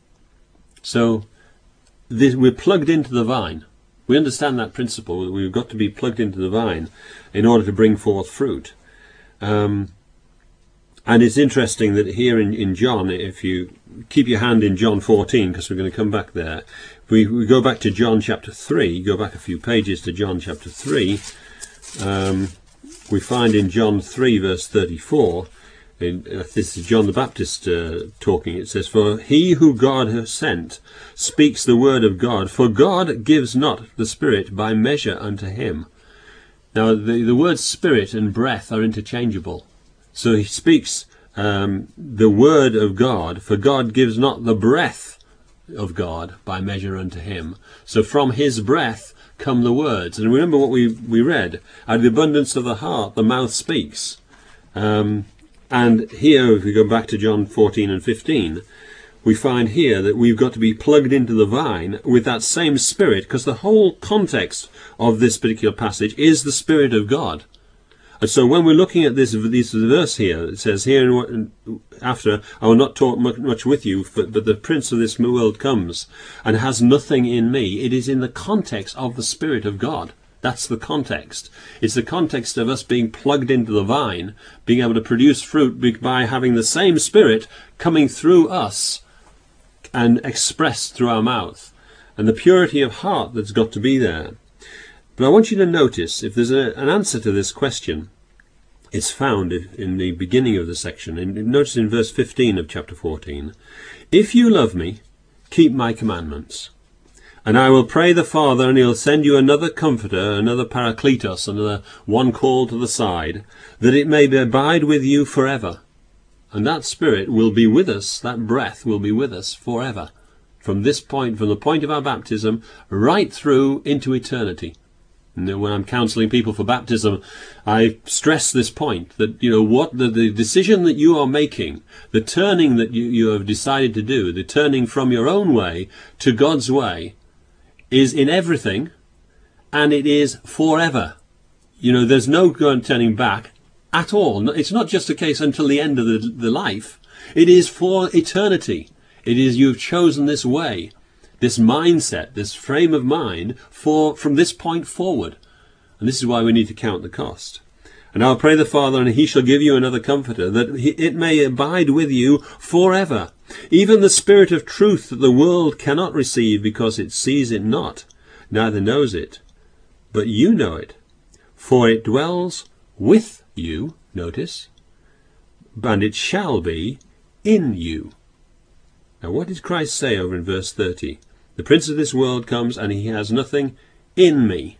So this, we're plugged into the vine. We understand that principle. We've got to be plugged into the vine in order to bring forth fruit. Um, and it's interesting that here in, in John, if you keep your hand in John fourteen, because we're going to come back there, if we, we go back to John chapter three, go back a few pages to John chapter three, um, we find in John three verse thirty-four, In, uh, this is John the Baptist uh, talking. It says, "For he who God has sent speaks the word of God, for God gives not the Spirit by measure unto him." Now the, the words spirit and breath are interchangeable. So he speaks um, the word of God, for God gives not the breath of God by measure unto him. So from his breath come the words. And remember what we, we read, out of the abundance of the heart the mouth speaks. Um, And here, if we go back to John fourteen and fifteen, we find here that we've got to be plugged into the vine with that same Spirit, because the whole context of this particular passage is the Spirit of God. And so when we're looking at this, this verse here, it says here, after, "I will not talk much with you, but, but the prince of this world comes and has nothing in me." It is in the context of the Spirit of God. That's the context. It's the context of us being plugged into the vine, being able to produce fruit by having the same Spirit coming through us and expressed through our mouth. And the purity of heart that's got to be there. But I want you to notice, if there's a, an answer to this question, it's found in the beginning of the section. And notice in verse fifteen of chapter fourteen, "If you love me, keep my commandments. And I will pray the Father, and he'll send you another Comforter, another Parakletos, another one called to the side, that it may abide with you forever. And that Spirit will be with us, that breath will be with us forever. From this point, from the point of our baptism, right through into eternity. And when I'm counseling people for baptism, I stress this point, that, you know, what the, the decision that you are making, the turning that you, you have decided to do, the turning from your own way to God's way, is in everything, and it is forever. You know, there's no turning back at all. It's not just a case until the end of the, the life. It is for eternity. It is, you've chosen this way, this mindset, this frame of mind for from this point forward. And this is why we need to count the cost. And I'll pray the Father, and he shall give you another comforter, that he, it may abide with you forever. Even the Spirit of truth that the world cannot receive, because it sees it not, neither knows it. But you know it, for it dwells with you, notice, and it shall be in you. Now what did Christ say over in verse thirty? The prince of this world comes, and he has nothing in me.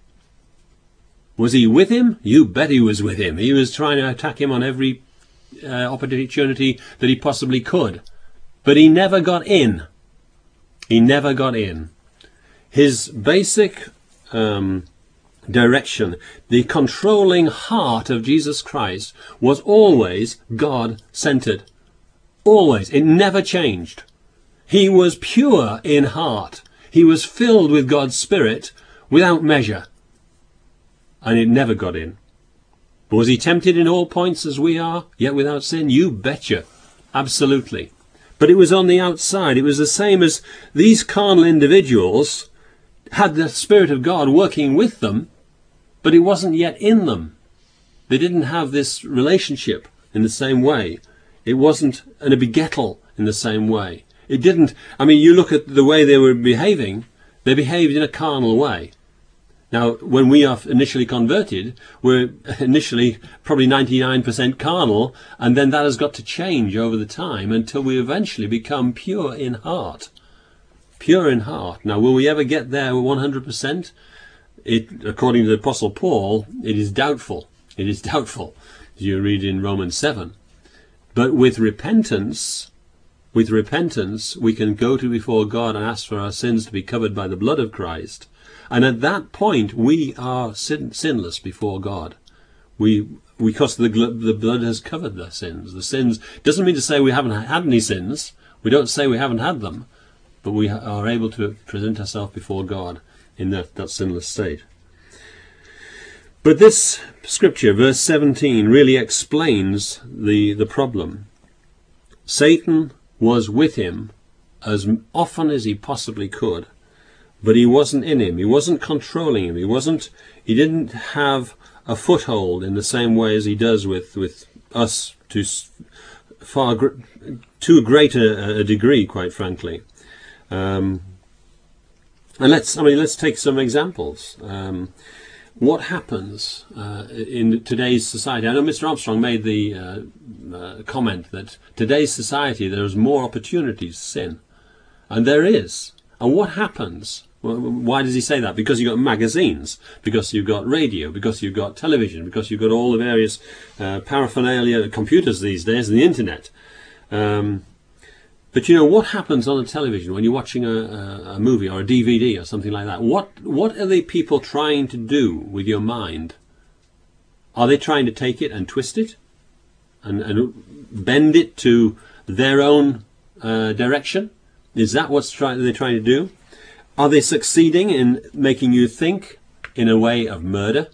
Was he with him? You bet he was with him. He was trying to attack him on every uh, opportunity that he possibly could. But he never got in. He never got in. His basic um, direction, the controlling heart of Jesus Christ, was always God-centered. Always. It never changed. He was pure in heart. He was filled with God's Spirit without measure. And it never got in. But was he tempted in all points as we are, yet without sin? You betcha. Absolutely. But it was on the outside. It was the same as these carnal individuals had the Spirit of God working with them, but it wasn't yet in them. They didn't have this relationship in the same way. It wasn't an begettal in the same way. It didn't, I mean, you look at the way they were behaving, they behaved in a carnal way. Now, when we are initially converted, we're initially probably ninety-nine percent carnal, and then that has got to change over the time until we eventually become pure in heart. Pure in heart. Now, will we ever get there one hundred percent? It, according to the Apostle Paul, it is doubtful. It is doubtful, as you read in Romans seven. But with repentance, with repentance, we can go to before God and ask for our sins to be covered by the blood of Christ. And at that point, we are sin, sinless before God. We, because the, the blood has covered the sins. The sins doesn't mean to say we haven't had any sins. We don't say we haven't had them, but we are able to present ourselves before God in that, that sinless state. But this scripture, verse seventeen, really explains the, the problem. Satan was with him as often as he possibly could. But he wasn't in him. He wasn't controlling him. He wasn't. He didn't have a foothold in the same way as he does with with us to far to a greater a degree, quite frankly. Um, and let's. I mean, let's take some examples. Um, what happens uh, in today's society? I know Mister Armstrong made the uh, uh, comment that today's society there is more opportunities to sin, and there is. And what happens? Well, why does he say that? Because you've got magazines, because you've got radio, because you've got television, because you've got all the various uh, paraphernalia, computers these days, and the internet. Um, but you know, what happens on the television when you're watching a, a, a movie or a D V D or something like that? What, what are the people trying to do with your mind? Are they trying to take it and twist it and, and bend it to their own uh, direction? Is that what try, they're trying to do? Are they succeeding in making you think in a way of murder?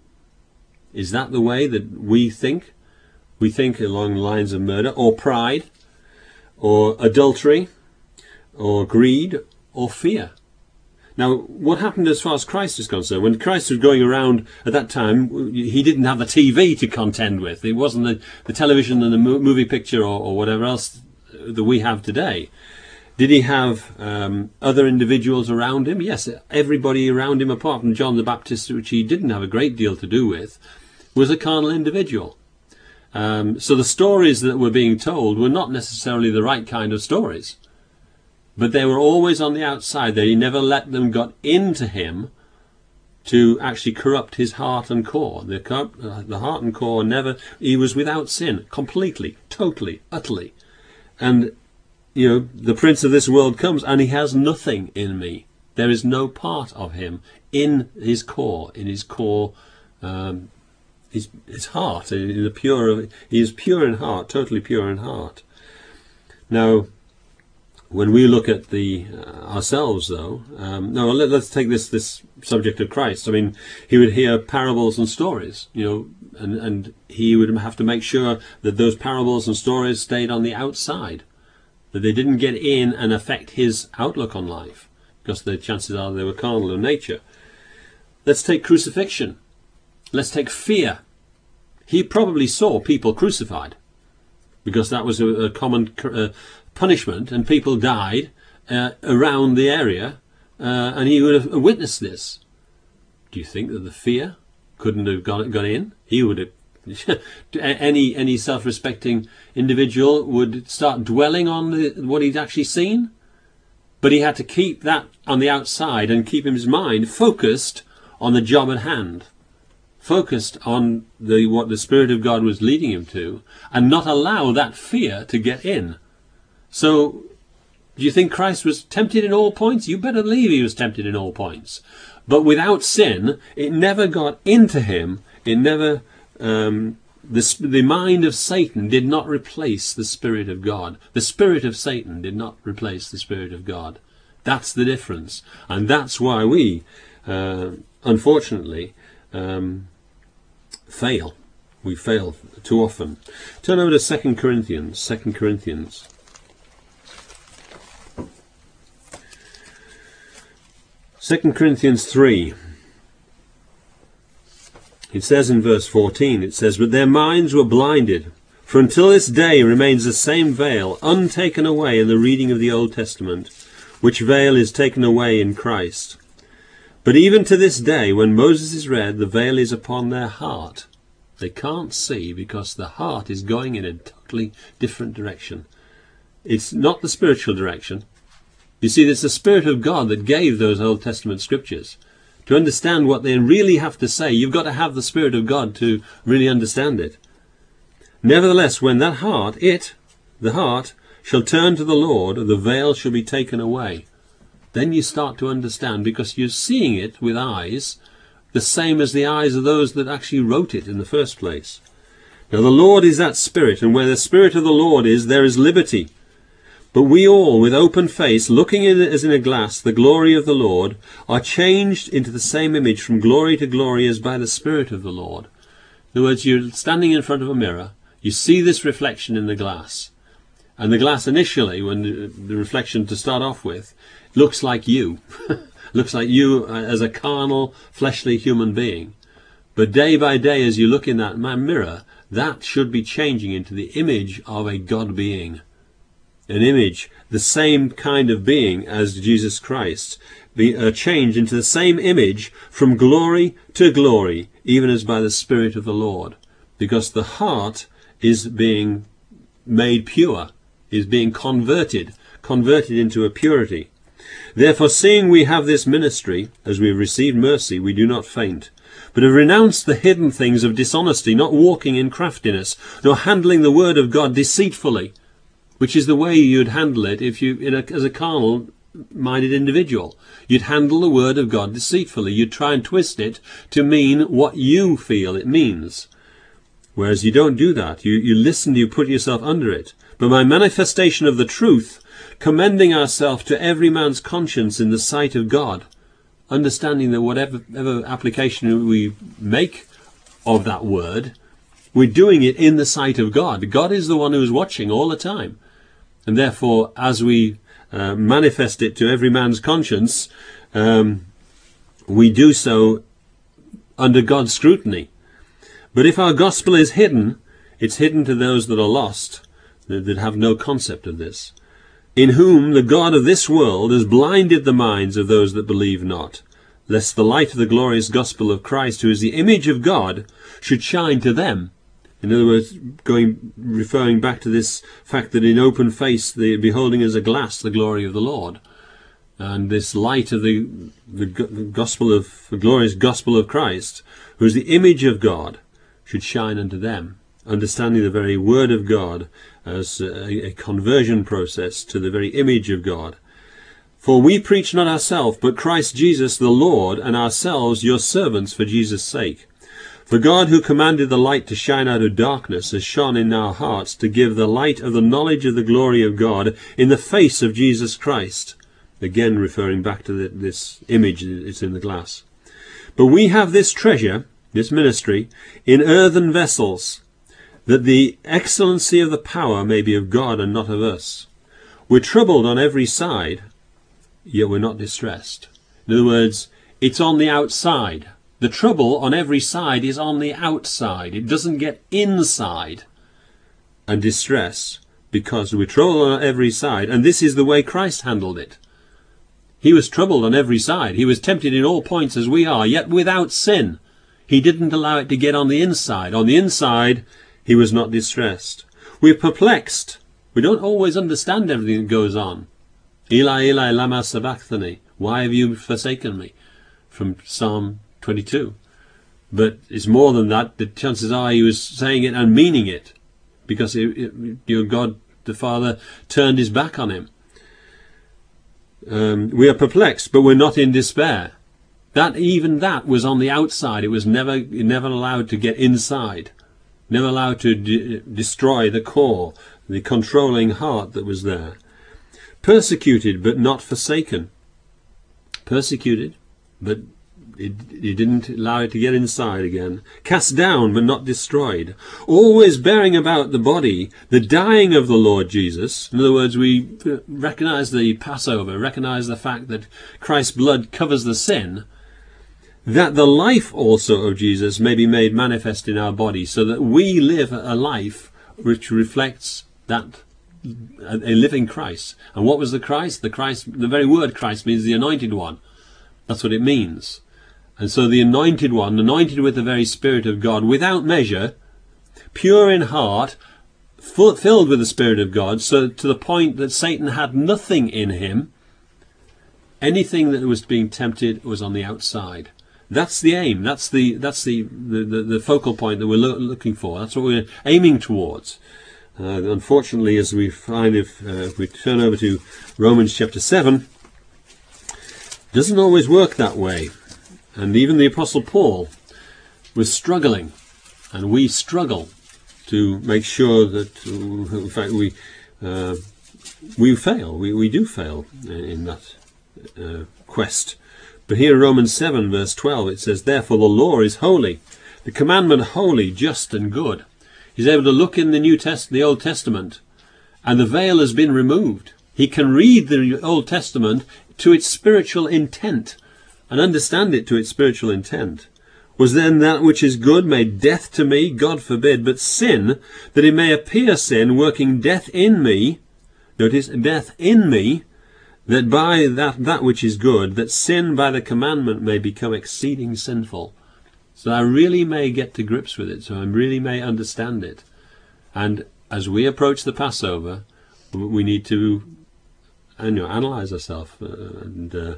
Is that the way that we think? We think along the lines of murder, or pride, or adultery, or greed, or fear. Now, what happened as far as Christ is concerned? When Christ was going around at that time, he didn't have the T V to contend with. It wasn't the, the television and the movie picture or, or whatever else that we have today. Did he have um, other individuals around him? Yes, everybody around him, apart from John the Baptist, which he didn't have a great deal to do with, was a carnal individual. Um, so the stories that were being told were not necessarily the right kind of stories. But they were always on the outside. They never let them got into him to actually corrupt his heart and core. The, uh, the heart and core never, he was without sin, completely, totally, utterly. And, you know, the prince of this world comes and he has nothing in me. There is no part of him in his core, in his core, um, his, his heart, in the pure, he is pure in heart, totally pure in heart. Now, when we look at the uh, ourselves, though, um, no, let, let's take this this subject of Christ. I mean, he would hear parables and stories, you know, and and he would have to make sure that those parables and stories stayed on the outside, that they didn't get in and affect his outlook on life, because the chances are they were carnal in nature. Let's take crucifixion. Let's take fear. He probably saw people crucified, because that was a, a common uh, punishment, and people died uh, around the area, uh, and he would have witnessed this. Do you think that the fear couldn't have gone, gone in? He would have. any any self-respecting individual would start dwelling on the, what he'd actually seen, but he had to keep that on the outside and keep his mind focused on the job at hand, focused on the what the Spirit of God was leading him to, and not allow that fear to get in. So, do you think Christ was tempted in all points? You better believe he was tempted in all points. But without sin, it never got into him. It never, um, the, the mind of Satan did not replace the Spirit of God. The Spirit of Satan did not replace the Spirit of God. That's the difference. And that's why we, uh, unfortunately, um, fail. We fail too often. Turn over to Second Corinthians. Second Corinthians. Second Corinthians three. It says in verse fourteen, it says, "But their minds were blinded, for until this day remains the same veil, untaken away in the reading of the Old Testament, which veil is taken away in Christ. But even to this day, when Moses is read, the veil is upon their heart." They can't see because the heart is going in a totally different direction. It's not the spiritual direction. You see, it's the Spirit of God that gave those Old Testament scriptures. To understand what they really have to say, you've got to have the Spirit of God to really understand it. "Nevertheless, when that heart, it, the heart, shall turn to the Lord, the veil shall be taken away." Then you start to understand, because you're seeing it with eyes the same as the eyes of those that actually wrote it in the first place. Now the Lord is that Spirit, and where the Spirit of the Lord is, there is liberty. But we all, with open face, looking in as in a glass the glory of the Lord, are changed into the same image from glory to glory as by the Spirit of the Lord. In other words, you're standing in front of a mirror, you see this reflection in the glass. And the glass initially, when the, the reflection to start off with, looks like you. Looks like you as a carnal, fleshly human being. But day by day, as you look in that mirror, that should be changing into the image of a God being. An image, the same kind of being as Jesus Christ, be uh, changed into the same image from glory to glory, even as by the Spirit of the Lord. Because the heart is being made pure, is being converted, converted into a purity. "Therefore, seeing we have this ministry, as we have received mercy, we do not faint, but have renounced the hidden things of dishonesty, not walking in craftiness, nor handling the word of God deceitfully," which is the way you'd handle it if you, in a, as a carnal-minded individual. You'd handle the word of God deceitfully. You'd try and twist it to mean what you feel it means. Whereas you don't do that. You, you listen, you put yourself under it. "But by manifestation of the truth, commending ourselves to every man's conscience in the sight of God," understanding that whatever, whatever application we make of that word, we're doing it in the sight of God. God is the one who is watching all the time. And therefore, as we uh, manifest it to every man's conscience, um, we do so under God's scrutiny. "But if our gospel is hidden, it's hidden to those that are lost, that, that have no concept of this. In whom the God of this world has blinded the minds of those that believe not, lest the light of the glorious gospel of Christ, who is the image of God, should shine to them." In other words, going, referring back to this fact that in open face, the beholding as a glass the glory of the Lord. And this light of the the, the gospel of the glorious gospel of Christ, who is the image of God, should shine unto them, understanding the very word of God as a, a conversion process to the very image of God. For we preach not ourselves, but Christ Jesus the Lord, and ourselves your servants for Jesus' sake. For God, who commanded the light to shine out of darkness, has shone in our hearts to give the light of the knowledge of the glory of God in the face of Jesus Christ. Again, referring back to the, this image that's in the glass. But we have this treasure, this ministry, in earthen vessels, that the excellency of the power may be of God and not of us. We're troubled on every side, yet we're not distressed. In other words, it's on the outside. The trouble on every side is on the outside. It doesn't get inside and distress, because we're troubled on every side, and this is the way Christ handled it. He was troubled on every side. He was tempted in all points as we are, yet without sin. He didn't allow it to get on the inside. On the inside, he was not distressed. We're perplexed. We don't always understand everything that goes on. Eli, Eli, lama sabachthani. Why have you forsaken me? From Psalm twenty-two. But it's more than that. The chances are he was saying it and meaning it, because it, it, your God the Father turned his back on him. Um, we are perplexed, but we're not in despair. That even that was on the outside. It was never never allowed to get inside, never allowed to de destroy the core, the controlling heart that was there. Persecuted, but not forsaken. Persecuted, but it, it didn't allow it to get inside again. Cast down, but not destroyed. Always bearing about the body the dying of the Lord Jesus. In other words, we recognize the Passover, recognize the fact that Christ's blood covers the sin, that the life also of Jesus may be made manifest in our body, so that we live a life which reflects that, a living Christ. And what was the Christ? The Christ, the very word Christ means the anointed one. That's what it means. And so the anointed one, anointed with the very Spirit of God, without measure, pure in heart, full, filled with the Spirit of God, so to the point that Satan had nothing in him. Anything that was being tempted was on the outside. That's the aim. That's the that's the the, the, the focal point that we're lo looking for. That's what we're aiming towards. Uh, unfortunately, as we find, if, uh, if we turn over to Romans chapter seven, it doesn't always work that way. And even the Apostle Paul was struggling, and we struggle to make sure that, in fact, we uh, we fail. We we do fail in that uh, quest. But here in Romans seven, verse twelve, it says, "Therefore the law is holy, the commandment holy, just and good." He's able to look in the New Test, the Old Testament, and the veil has been removed. He can read the Old Testament to its spiritual intent and understand it to its spiritual intent. Was then that which is good made death to me? God forbid. But sin, that it may appear sin, working death in me, notice, death in me, that by that, that which is good, that sin by the commandment may become exceeding sinful. So I really may get to grips with it, so I really may understand it. And as we approach the Passover, we need to you know, analyze ourselves uh, and uh,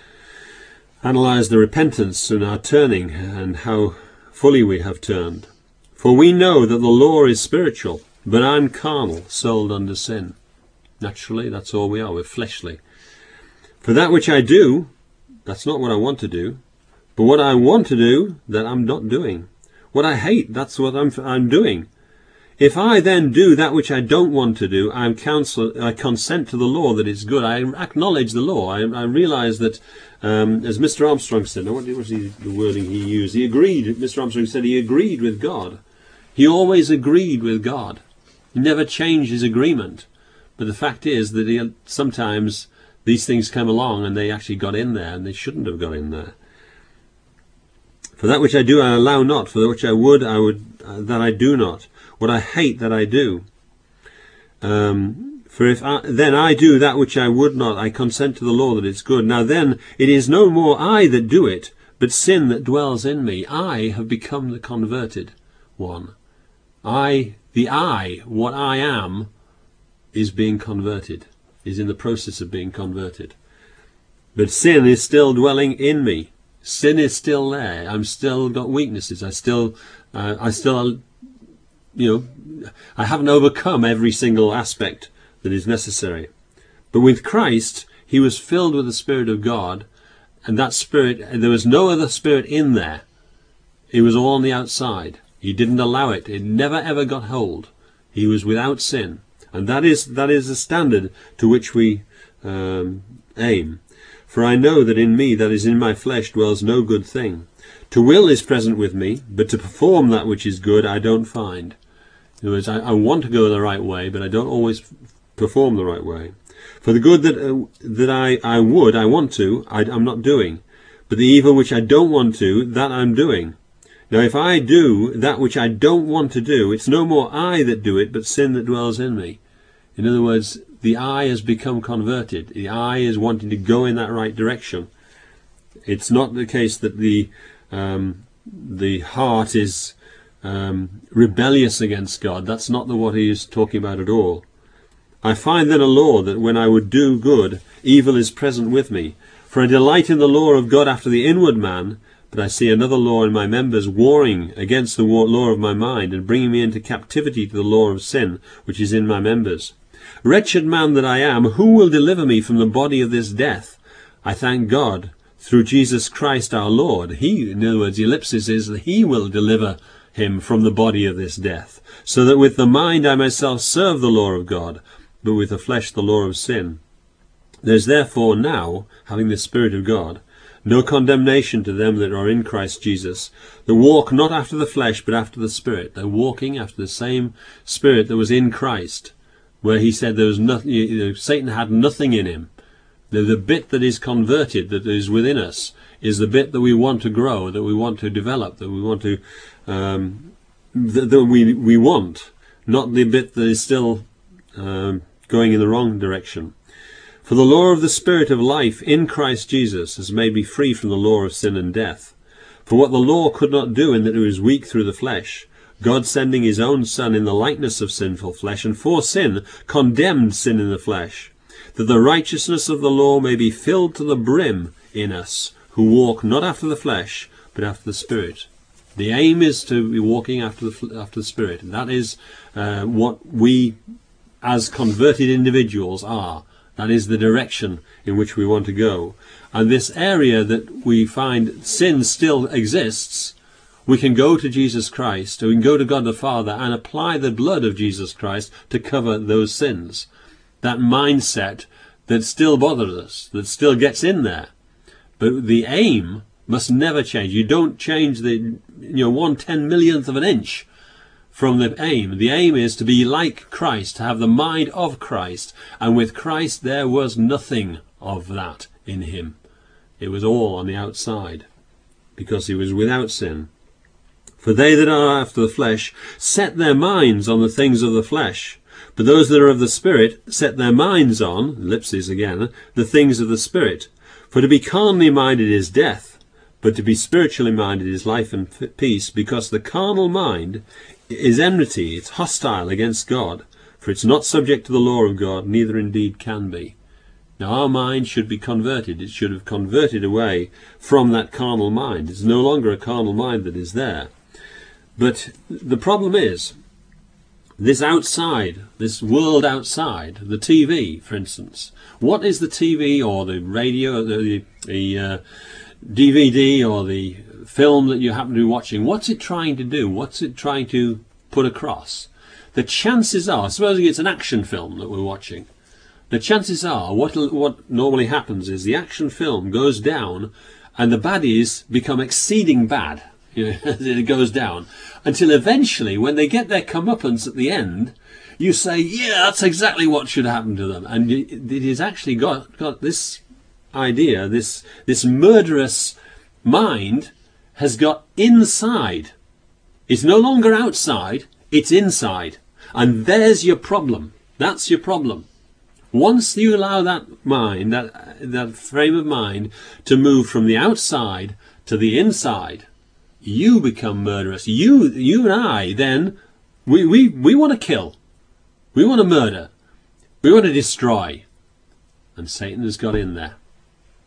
analyze the repentance and our turning and how fully we have turned. For we know that the law is spiritual, but I'm carnal, sold under sin. Naturally, that's all we are. We're fleshly. For that which I do, that's not what I want to do. But what I want to do, that I'm not doing. What I hate, that's what I'm, I'm doing. If I then do that which I don't want to do, I, am counsel, I consent to the law that it's good. I acknowledge the law. I, I realize that, um, as Mister Armstrong said, what was he, the wording he used? He agreed, Mister Armstrong said he agreed with God. He always agreed with God. He never changed his agreement. But the fact is that he, sometimes these things come along and they actually got in there and they shouldn't have got in there. For that which I do I allow not, for that which I would I would uh, that I do not. What I hate that I do. Um, for if I, then I do that which I would not, I consent to the law that it's good. Now then, it is no more I that do it, but sin that dwells in me. I have become the converted one. I, the I, what I am, is being converted, is in the process of being converted. But sin is still dwelling in me. Sin is still there. I'm still got weaknesses. I still, uh, I still, you know, I haven't overcome every single aspect that is necessary. But with Christ, he was filled with the Spirit of God, and that Spirit, there was no other Spirit in there. It was all on the outside. He didn't allow it. It never ever got hold. He was without sin. And that is that is the standard to which we um, aim. For I know that in me, that is in my flesh, dwells no good thing. To will is present with me, but to perform that which is good I don't find. In other words, I, I want to go the right way, but I don't always perform the right way. For the good that uh, that I, I would, I want to, I, I'm not doing. But the evil which I don't want to, that I'm doing. Now if I do that which I don't want to do, it's no more I that do it, but sin that dwells in me. In other words, the I has become converted. The I is wanting to go in that right direction. It's not the case that the um, the heart is um, rebellious against God. That's not the, what he is talking about at all. I find then a law that when I would do good, evil is present with me. For I delight in the law of God after the inward man, but I see another law in my members, warring against the law of my mind, and bringing me into captivity to the law of sin, which is in my members. Wretched man that I am, who will deliver me from the body of this death? I thank God, through Jesus Christ our Lord. He, in other words, the ellipsis is that he will deliver him from the body of this death, so that with the mind I myself serve the law of God, but with the flesh the law of sin. There is therefore now, having the Spirit of God, no condemnation to them that are in Christ Jesus, that walk not after the flesh, but after the Spirit. They're walking after the same Spirit that was in Christ, where he said there was nothing, you know, Satan had nothing in him. The, the bit that is converted, that is within us, is the bit that we want to grow, that we want to develop, that we want to, um, that, that we we want, not the bit that is still um, going in the wrong direction. For the law of the Spirit of life in Christ Jesus has made me free from the law of sin and death. For what the law could not do in that it was weak through the flesh, God sending his own Son in the likeness of sinful flesh, and for sin condemned sin in the flesh, that the righteousness of the law may be filled to the brim in us, who walk not after the flesh, but after the Spirit. The aim is to be walking after the, after the Spirit. And that is uh, what we, as converted individuals, are. That is the direction in which we want to go. And this area that we find sin still exists, we can go to Jesus Christ, or we can go to God the Father and apply the blood of Jesus Christ to cover those sins. That mindset that still bothers us, that still gets in there. But the aim must never change. You don't change the you know one ten millionth of an inch from the aim. The aim is to be like Christ, to have the mind of Christ. And with Christ there was nothing of that in him. It was all on the outside, because he was without sin. For they that are after the flesh set their minds on the things of the flesh, but those that are of the Spirit set their minds on, ellipses again, the things of the Spirit. For to be carnally minded is death, but to be spiritually minded is life and peace, because the carnal mind is enmity, it's hostile against God, for it's not subject to the law of God, neither indeed can be. Now our mind should be converted. It should have converted away from that carnal mind. It's no longer a carnal mind that is there. But the problem is, this outside, this world outside, the T V, for instance. What is the T V or the radio, the, the uh, D V D or the film that you happen to be watching? What's it trying to do? What's it trying to put across? The chances are, supposing it's an action film that we're watching, the chances are what what normally happens is the action film goes down and the baddies become exceeding bad. You know, as it goes down, until eventually, when they get their comeuppance at the end, you say, yeah, that's exactly what should happen to them. And it has actually got, got this idea, this, this murderous mind has got inside. It's no longer outside, it's inside. And there's your problem. That's your problem. Once you allow that mind, that, that frame of mind, to move from the outside to the inside, you become murderous. You you and I, then, we, we, we want to kill. We want to murder. We want to destroy. And Satan has got in there.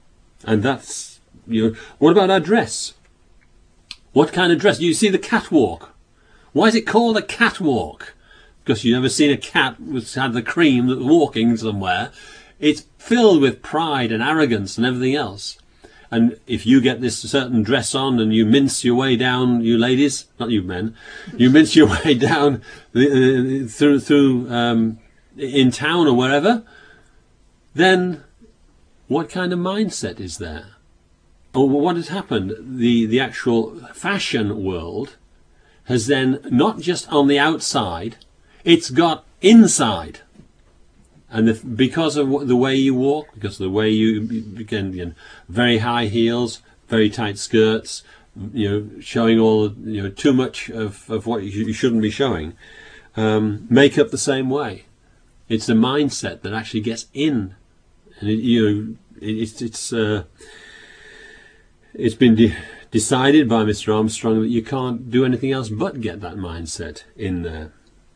And that's, you know, what about our dress? What kind of dress? You see the catwalk. Why is it called a catwalk? Because you've never seen a cat who's had the cream that's walking somewhere. It's filled with pride and arrogance and everything else. And if you get this certain dress on and you mince your way down, you ladies, not you men, you mince your way down the, uh, through through um, in town or wherever, then what kind of mindset is there? Or what has happened? The the actual fashion world has then not just on the outside, it's got inside. And if, because of the way you walk, because of the way you begin, you know, very high heels, very tight skirts, you know, showing all, you know, too much of, of what you, you shouldn't be showing, um, makeup the same way. It's the mindset that actually gets in, and it, you know, it, it's it's uh, it's been de decided by Mister Armstrong that you can't do anything else but get that mindset in there.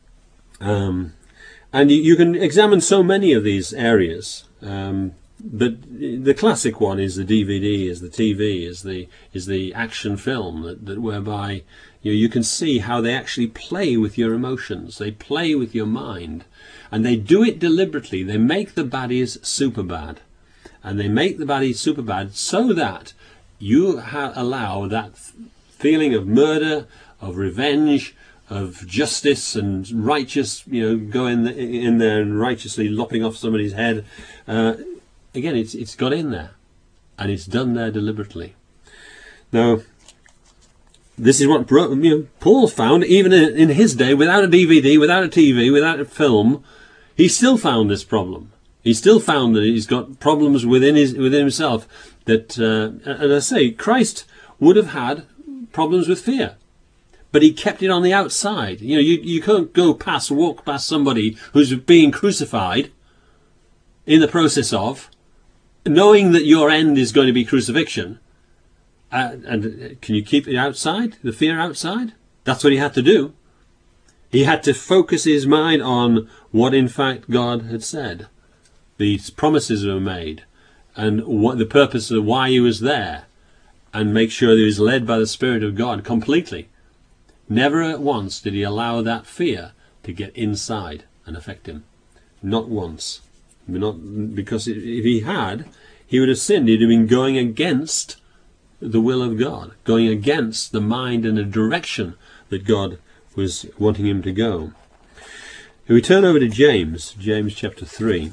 Um, And you, you can examine so many of these areas, um, but the classic one is the D V D, is the T V, is the is the action film that, that whereby you know, you can see how they actually play with your emotions, they play with your mind, and they do it deliberately. They make the baddies super bad, and they make the baddies super bad so that you ha allow that feeling of murder, of revenge, of justice and righteous, you know, go in, the, in there and righteously lopping off somebody's head. Uh, again, it's it's got in there, and it's done there deliberately. Now, this is what you know, Paul found, even in, in his day, without a D V D, without a T V, without a film. He still found this problem. He still found that he's got problems within his within himself. That, uh, and I say, Christ would have had problems with fear. But he kept it on the outside. You know, you, you can't go past, walk past somebody who's being crucified in the process of, knowing that your end is going to be crucifixion. Uh, and can you keep it outside, the fear outside? That's what he had to do. He had to focus his mind on what in fact God had said. These promises were made, and what the purpose of why he was there, and make sure that he was led by the Spirit of God completely. Never at once did he allow that fear to get inside and affect him. Not once. Not, because if he had, he would have sinned. He'd have been going against the will of God, going against the mind and the direction that God was wanting him to go. If we turn over to James, James chapter three.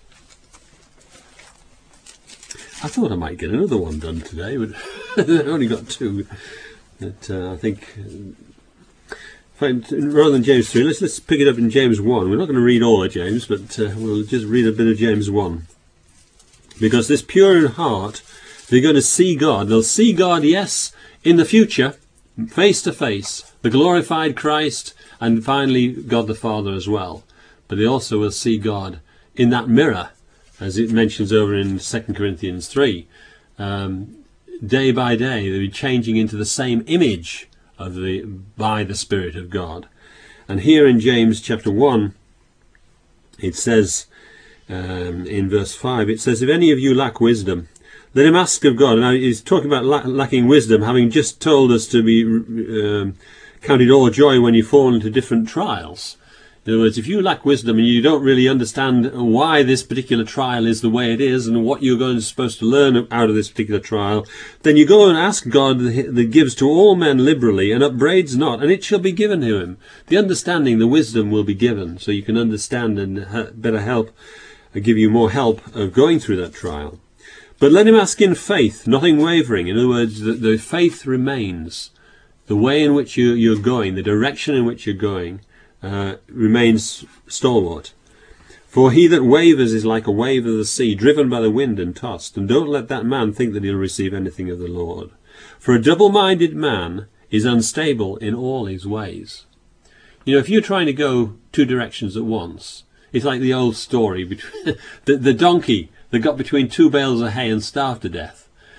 I thought I might get another one done today, but I only got two. But, uh, I think... Rather than James three, let's, let's pick it up in James one. We're not going to read all of James, but uh, we'll just read a bit of James one. Because this pure in heart, they're going to see God. They'll see God, yes, in the future, face to face, the glorified Christ, and finally God the Father as well. But they also will see God in that mirror, as it mentions over in Second Corinthians three. Um, day by day, they'll be changing into the same image of the by the Spirit of God. And here in James chapter one, it says um, in verse five, it says, if any of you lack wisdom, let him ask of God. Now he's talking about la lacking wisdom, having just told us to be um, counted all joy when you fall into different trials. In other words, if you lack wisdom and you don't really understand why this particular trial is the way it is and what you're going to supposed to learn out of this particular trial, then you go and ask God that gives to all men liberally and upbraids not, and it shall be given to him. The understanding, the wisdom will be given, so you can understand and better help, give you more help of going through that trial. But let him ask in faith, not in wavering. In other words, the, the faith remains. The way in which you, you're going, the direction in which you're going, Uh, remains stalwart. For he that wavers is like a wave of the sea, driven by the wind and tossed. And don't let that man think that he'll receive anything of the Lord. For a double-minded man is unstable in all his ways. You know, if you're trying to go two directions at once, it's like the old story between the, the donkey that got between two bales of hay and starved to death.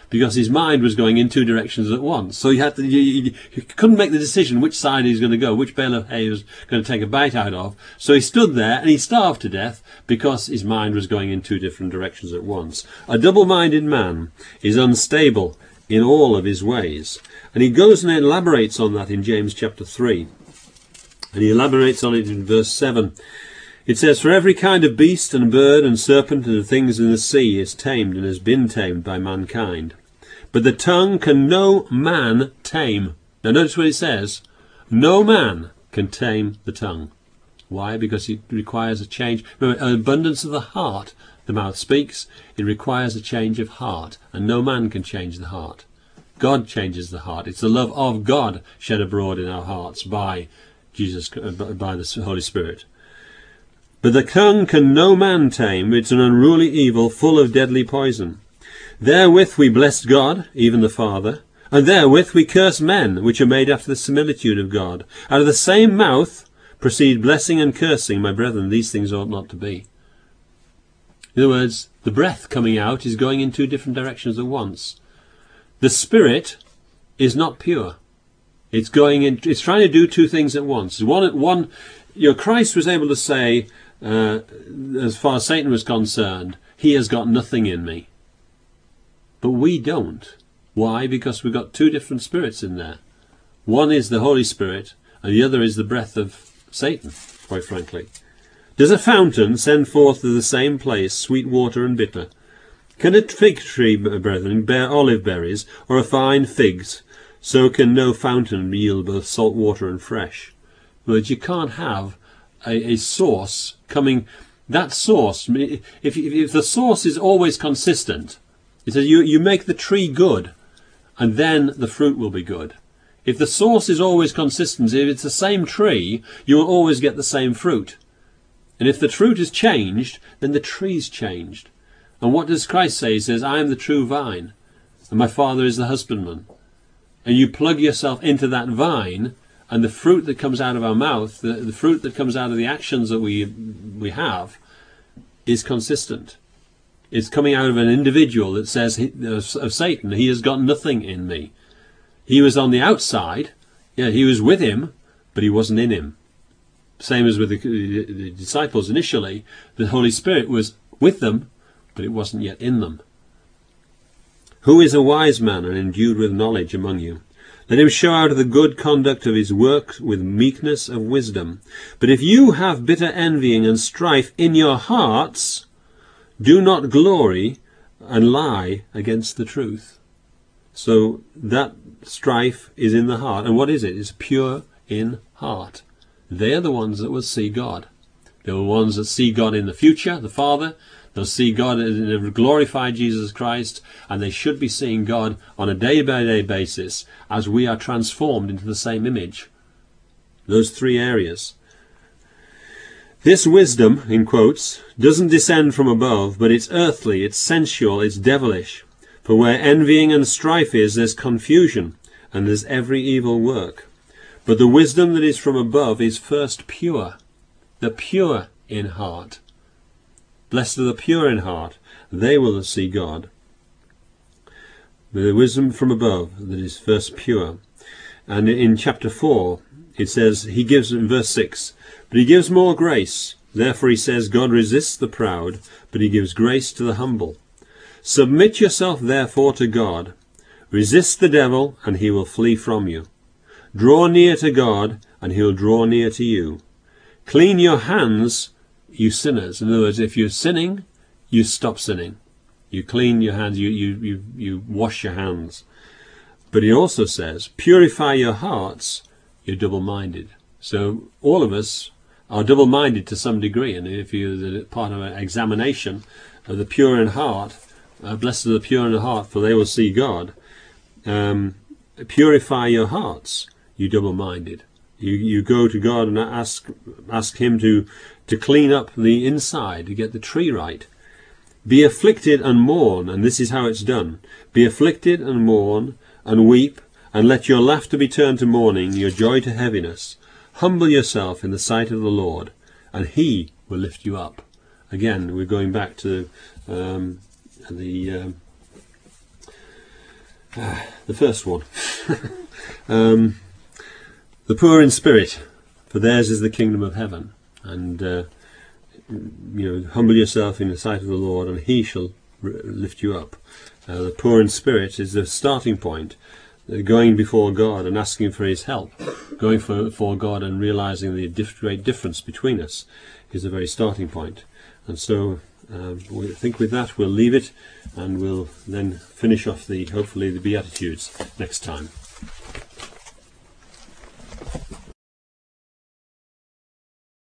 because his mind was going in two directions at once. So he had to, he, he couldn't make the decision which side he was going to go, which bale of hay he was going to take a bite out of. So he stood there and he starved to death because his mind was going in two different directions at once. A double-minded man is unstable in all of his ways. And he goes and elaborates on that in James chapter three. And he elaborates on it in verse seven. It says, "For every kind of beast and bird and serpent and things in the sea is tamed and has been tamed by mankind. But the tongue can no man tame." Now notice what it says. No man can tame the tongue. Why? Because it requires a change. Remember, an abundance of the heart, the mouth speaks. It requires a change of heart. And no man can change the heart. God changes the heart. It's the love of God shed abroad in our hearts by Jesus, by the Holy Spirit. "But the tongue can no man tame. It's an unruly evil, full of deadly poison. Therewith we bless God, even the Father, and therewith we curse men, which are made after the similitude of God. Out of the same mouth proceed blessing and cursing. My brethren, these things ought not to be." In other words, the breath coming out is going in two different directions at once. The spirit is not pure. It's going in. It's trying to do two things at once. One, one. You know, Christ was able to say, Uh, as far as Satan was concerned, he has got nothing in me. But we don't. Why? Because we've got two different spirits in there. One is the Holy Spirit, and the other is the breath of Satan, quite frankly. "Does a fountain send forth to the same place sweet water and bitter? Can a fig tree, brethren, bear olive berries, or a fine figs? So can no fountain yield both salt water and fresh." But you can't have A, a source coming, that source, if, if, if the source is always consistent, it says you, you make the tree good, and then the fruit will be good. If the source is always consistent, if it's the same tree, you will always get the same fruit. And if the fruit is changed, then the tree's changed. And what does Christ say? He says, "I am the true vine, and my Father is the husbandman." And you plug yourself into that vine, and the fruit that comes out of our mouth, the, the fruit that comes out of the actions that we we have, is consistent. It's coming out of an individual that says he, of Satan, he has got nothing in me. He was on the outside, yeah, he was with him, but he wasn't in him. Same as with the, the disciples initially, the Holy Spirit was with them, but it wasn't yet in them. "Who is a wise man and endued with knowledge among you? Let him show out the good conduct of his work with meekness of wisdom. But if you have bitter envying and strife in your hearts, do not glory and lie against the truth." So that strife is in the heart. And what is it? It's pure in heart. They're the ones that will see God. They're the ones that see God in the future, the Father. They'll see God in a glorified Jesus Christ, and they should be seeing God on a day-by-day basis as we are transformed into the same image. Those three areas. "This wisdom," in quotes, "doesn't descend from above, but it's earthly, it's sensual, it's devilish. For where envying and strife is, there's confusion, and there's every evil work. But the wisdom that is from above is first pure, the pure in heart. Blessed are the pure in heart, they will see God." The wisdom from above that is first pure. And in chapter four, it says, he gives, in verse six, "But he gives more grace. Therefore he says, God resists the proud, but he gives grace to the humble. Submit yourself therefore to God. Resist the devil, and he will flee from you. Draw near to God, and he will draw near to you. Clean your hands, you sinners." In other words, if you're sinning, you stop sinning. You clean your hands, you, you, you, you wash your hands. But he also says, "Purify your hearts, you're double-minded." So all of us are double-minded to some degree. And if you're part of an examination of the pure in heart, uh, blessed are the pure in heart, for they will see God. Um, purify your hearts, you double-minded. You, you go to God and ask ask him to, to clean up the inside, to get the tree right. "Be afflicted and mourn," and this is how it's done. "Be afflicted and mourn and weep, and let your laughter be turned to mourning, your joy to heaviness. Humble yourself in the sight of the Lord, and he will lift you up." Again, we're going back to um, the... Um, Uh, the first one. um, the poor in spirit, for theirs is the kingdom of heaven. And uh, you know, humble yourself in the sight of the Lord, and He shall lift you up. Uh, the poor in spirit is the starting point. Uh, going before God and asking for His help, going for, before God and realizing the diff great difference between us is the very starting point. And so um, we think with that we'll leave it, and we'll then finish off the hopefully the Beatitudes next time.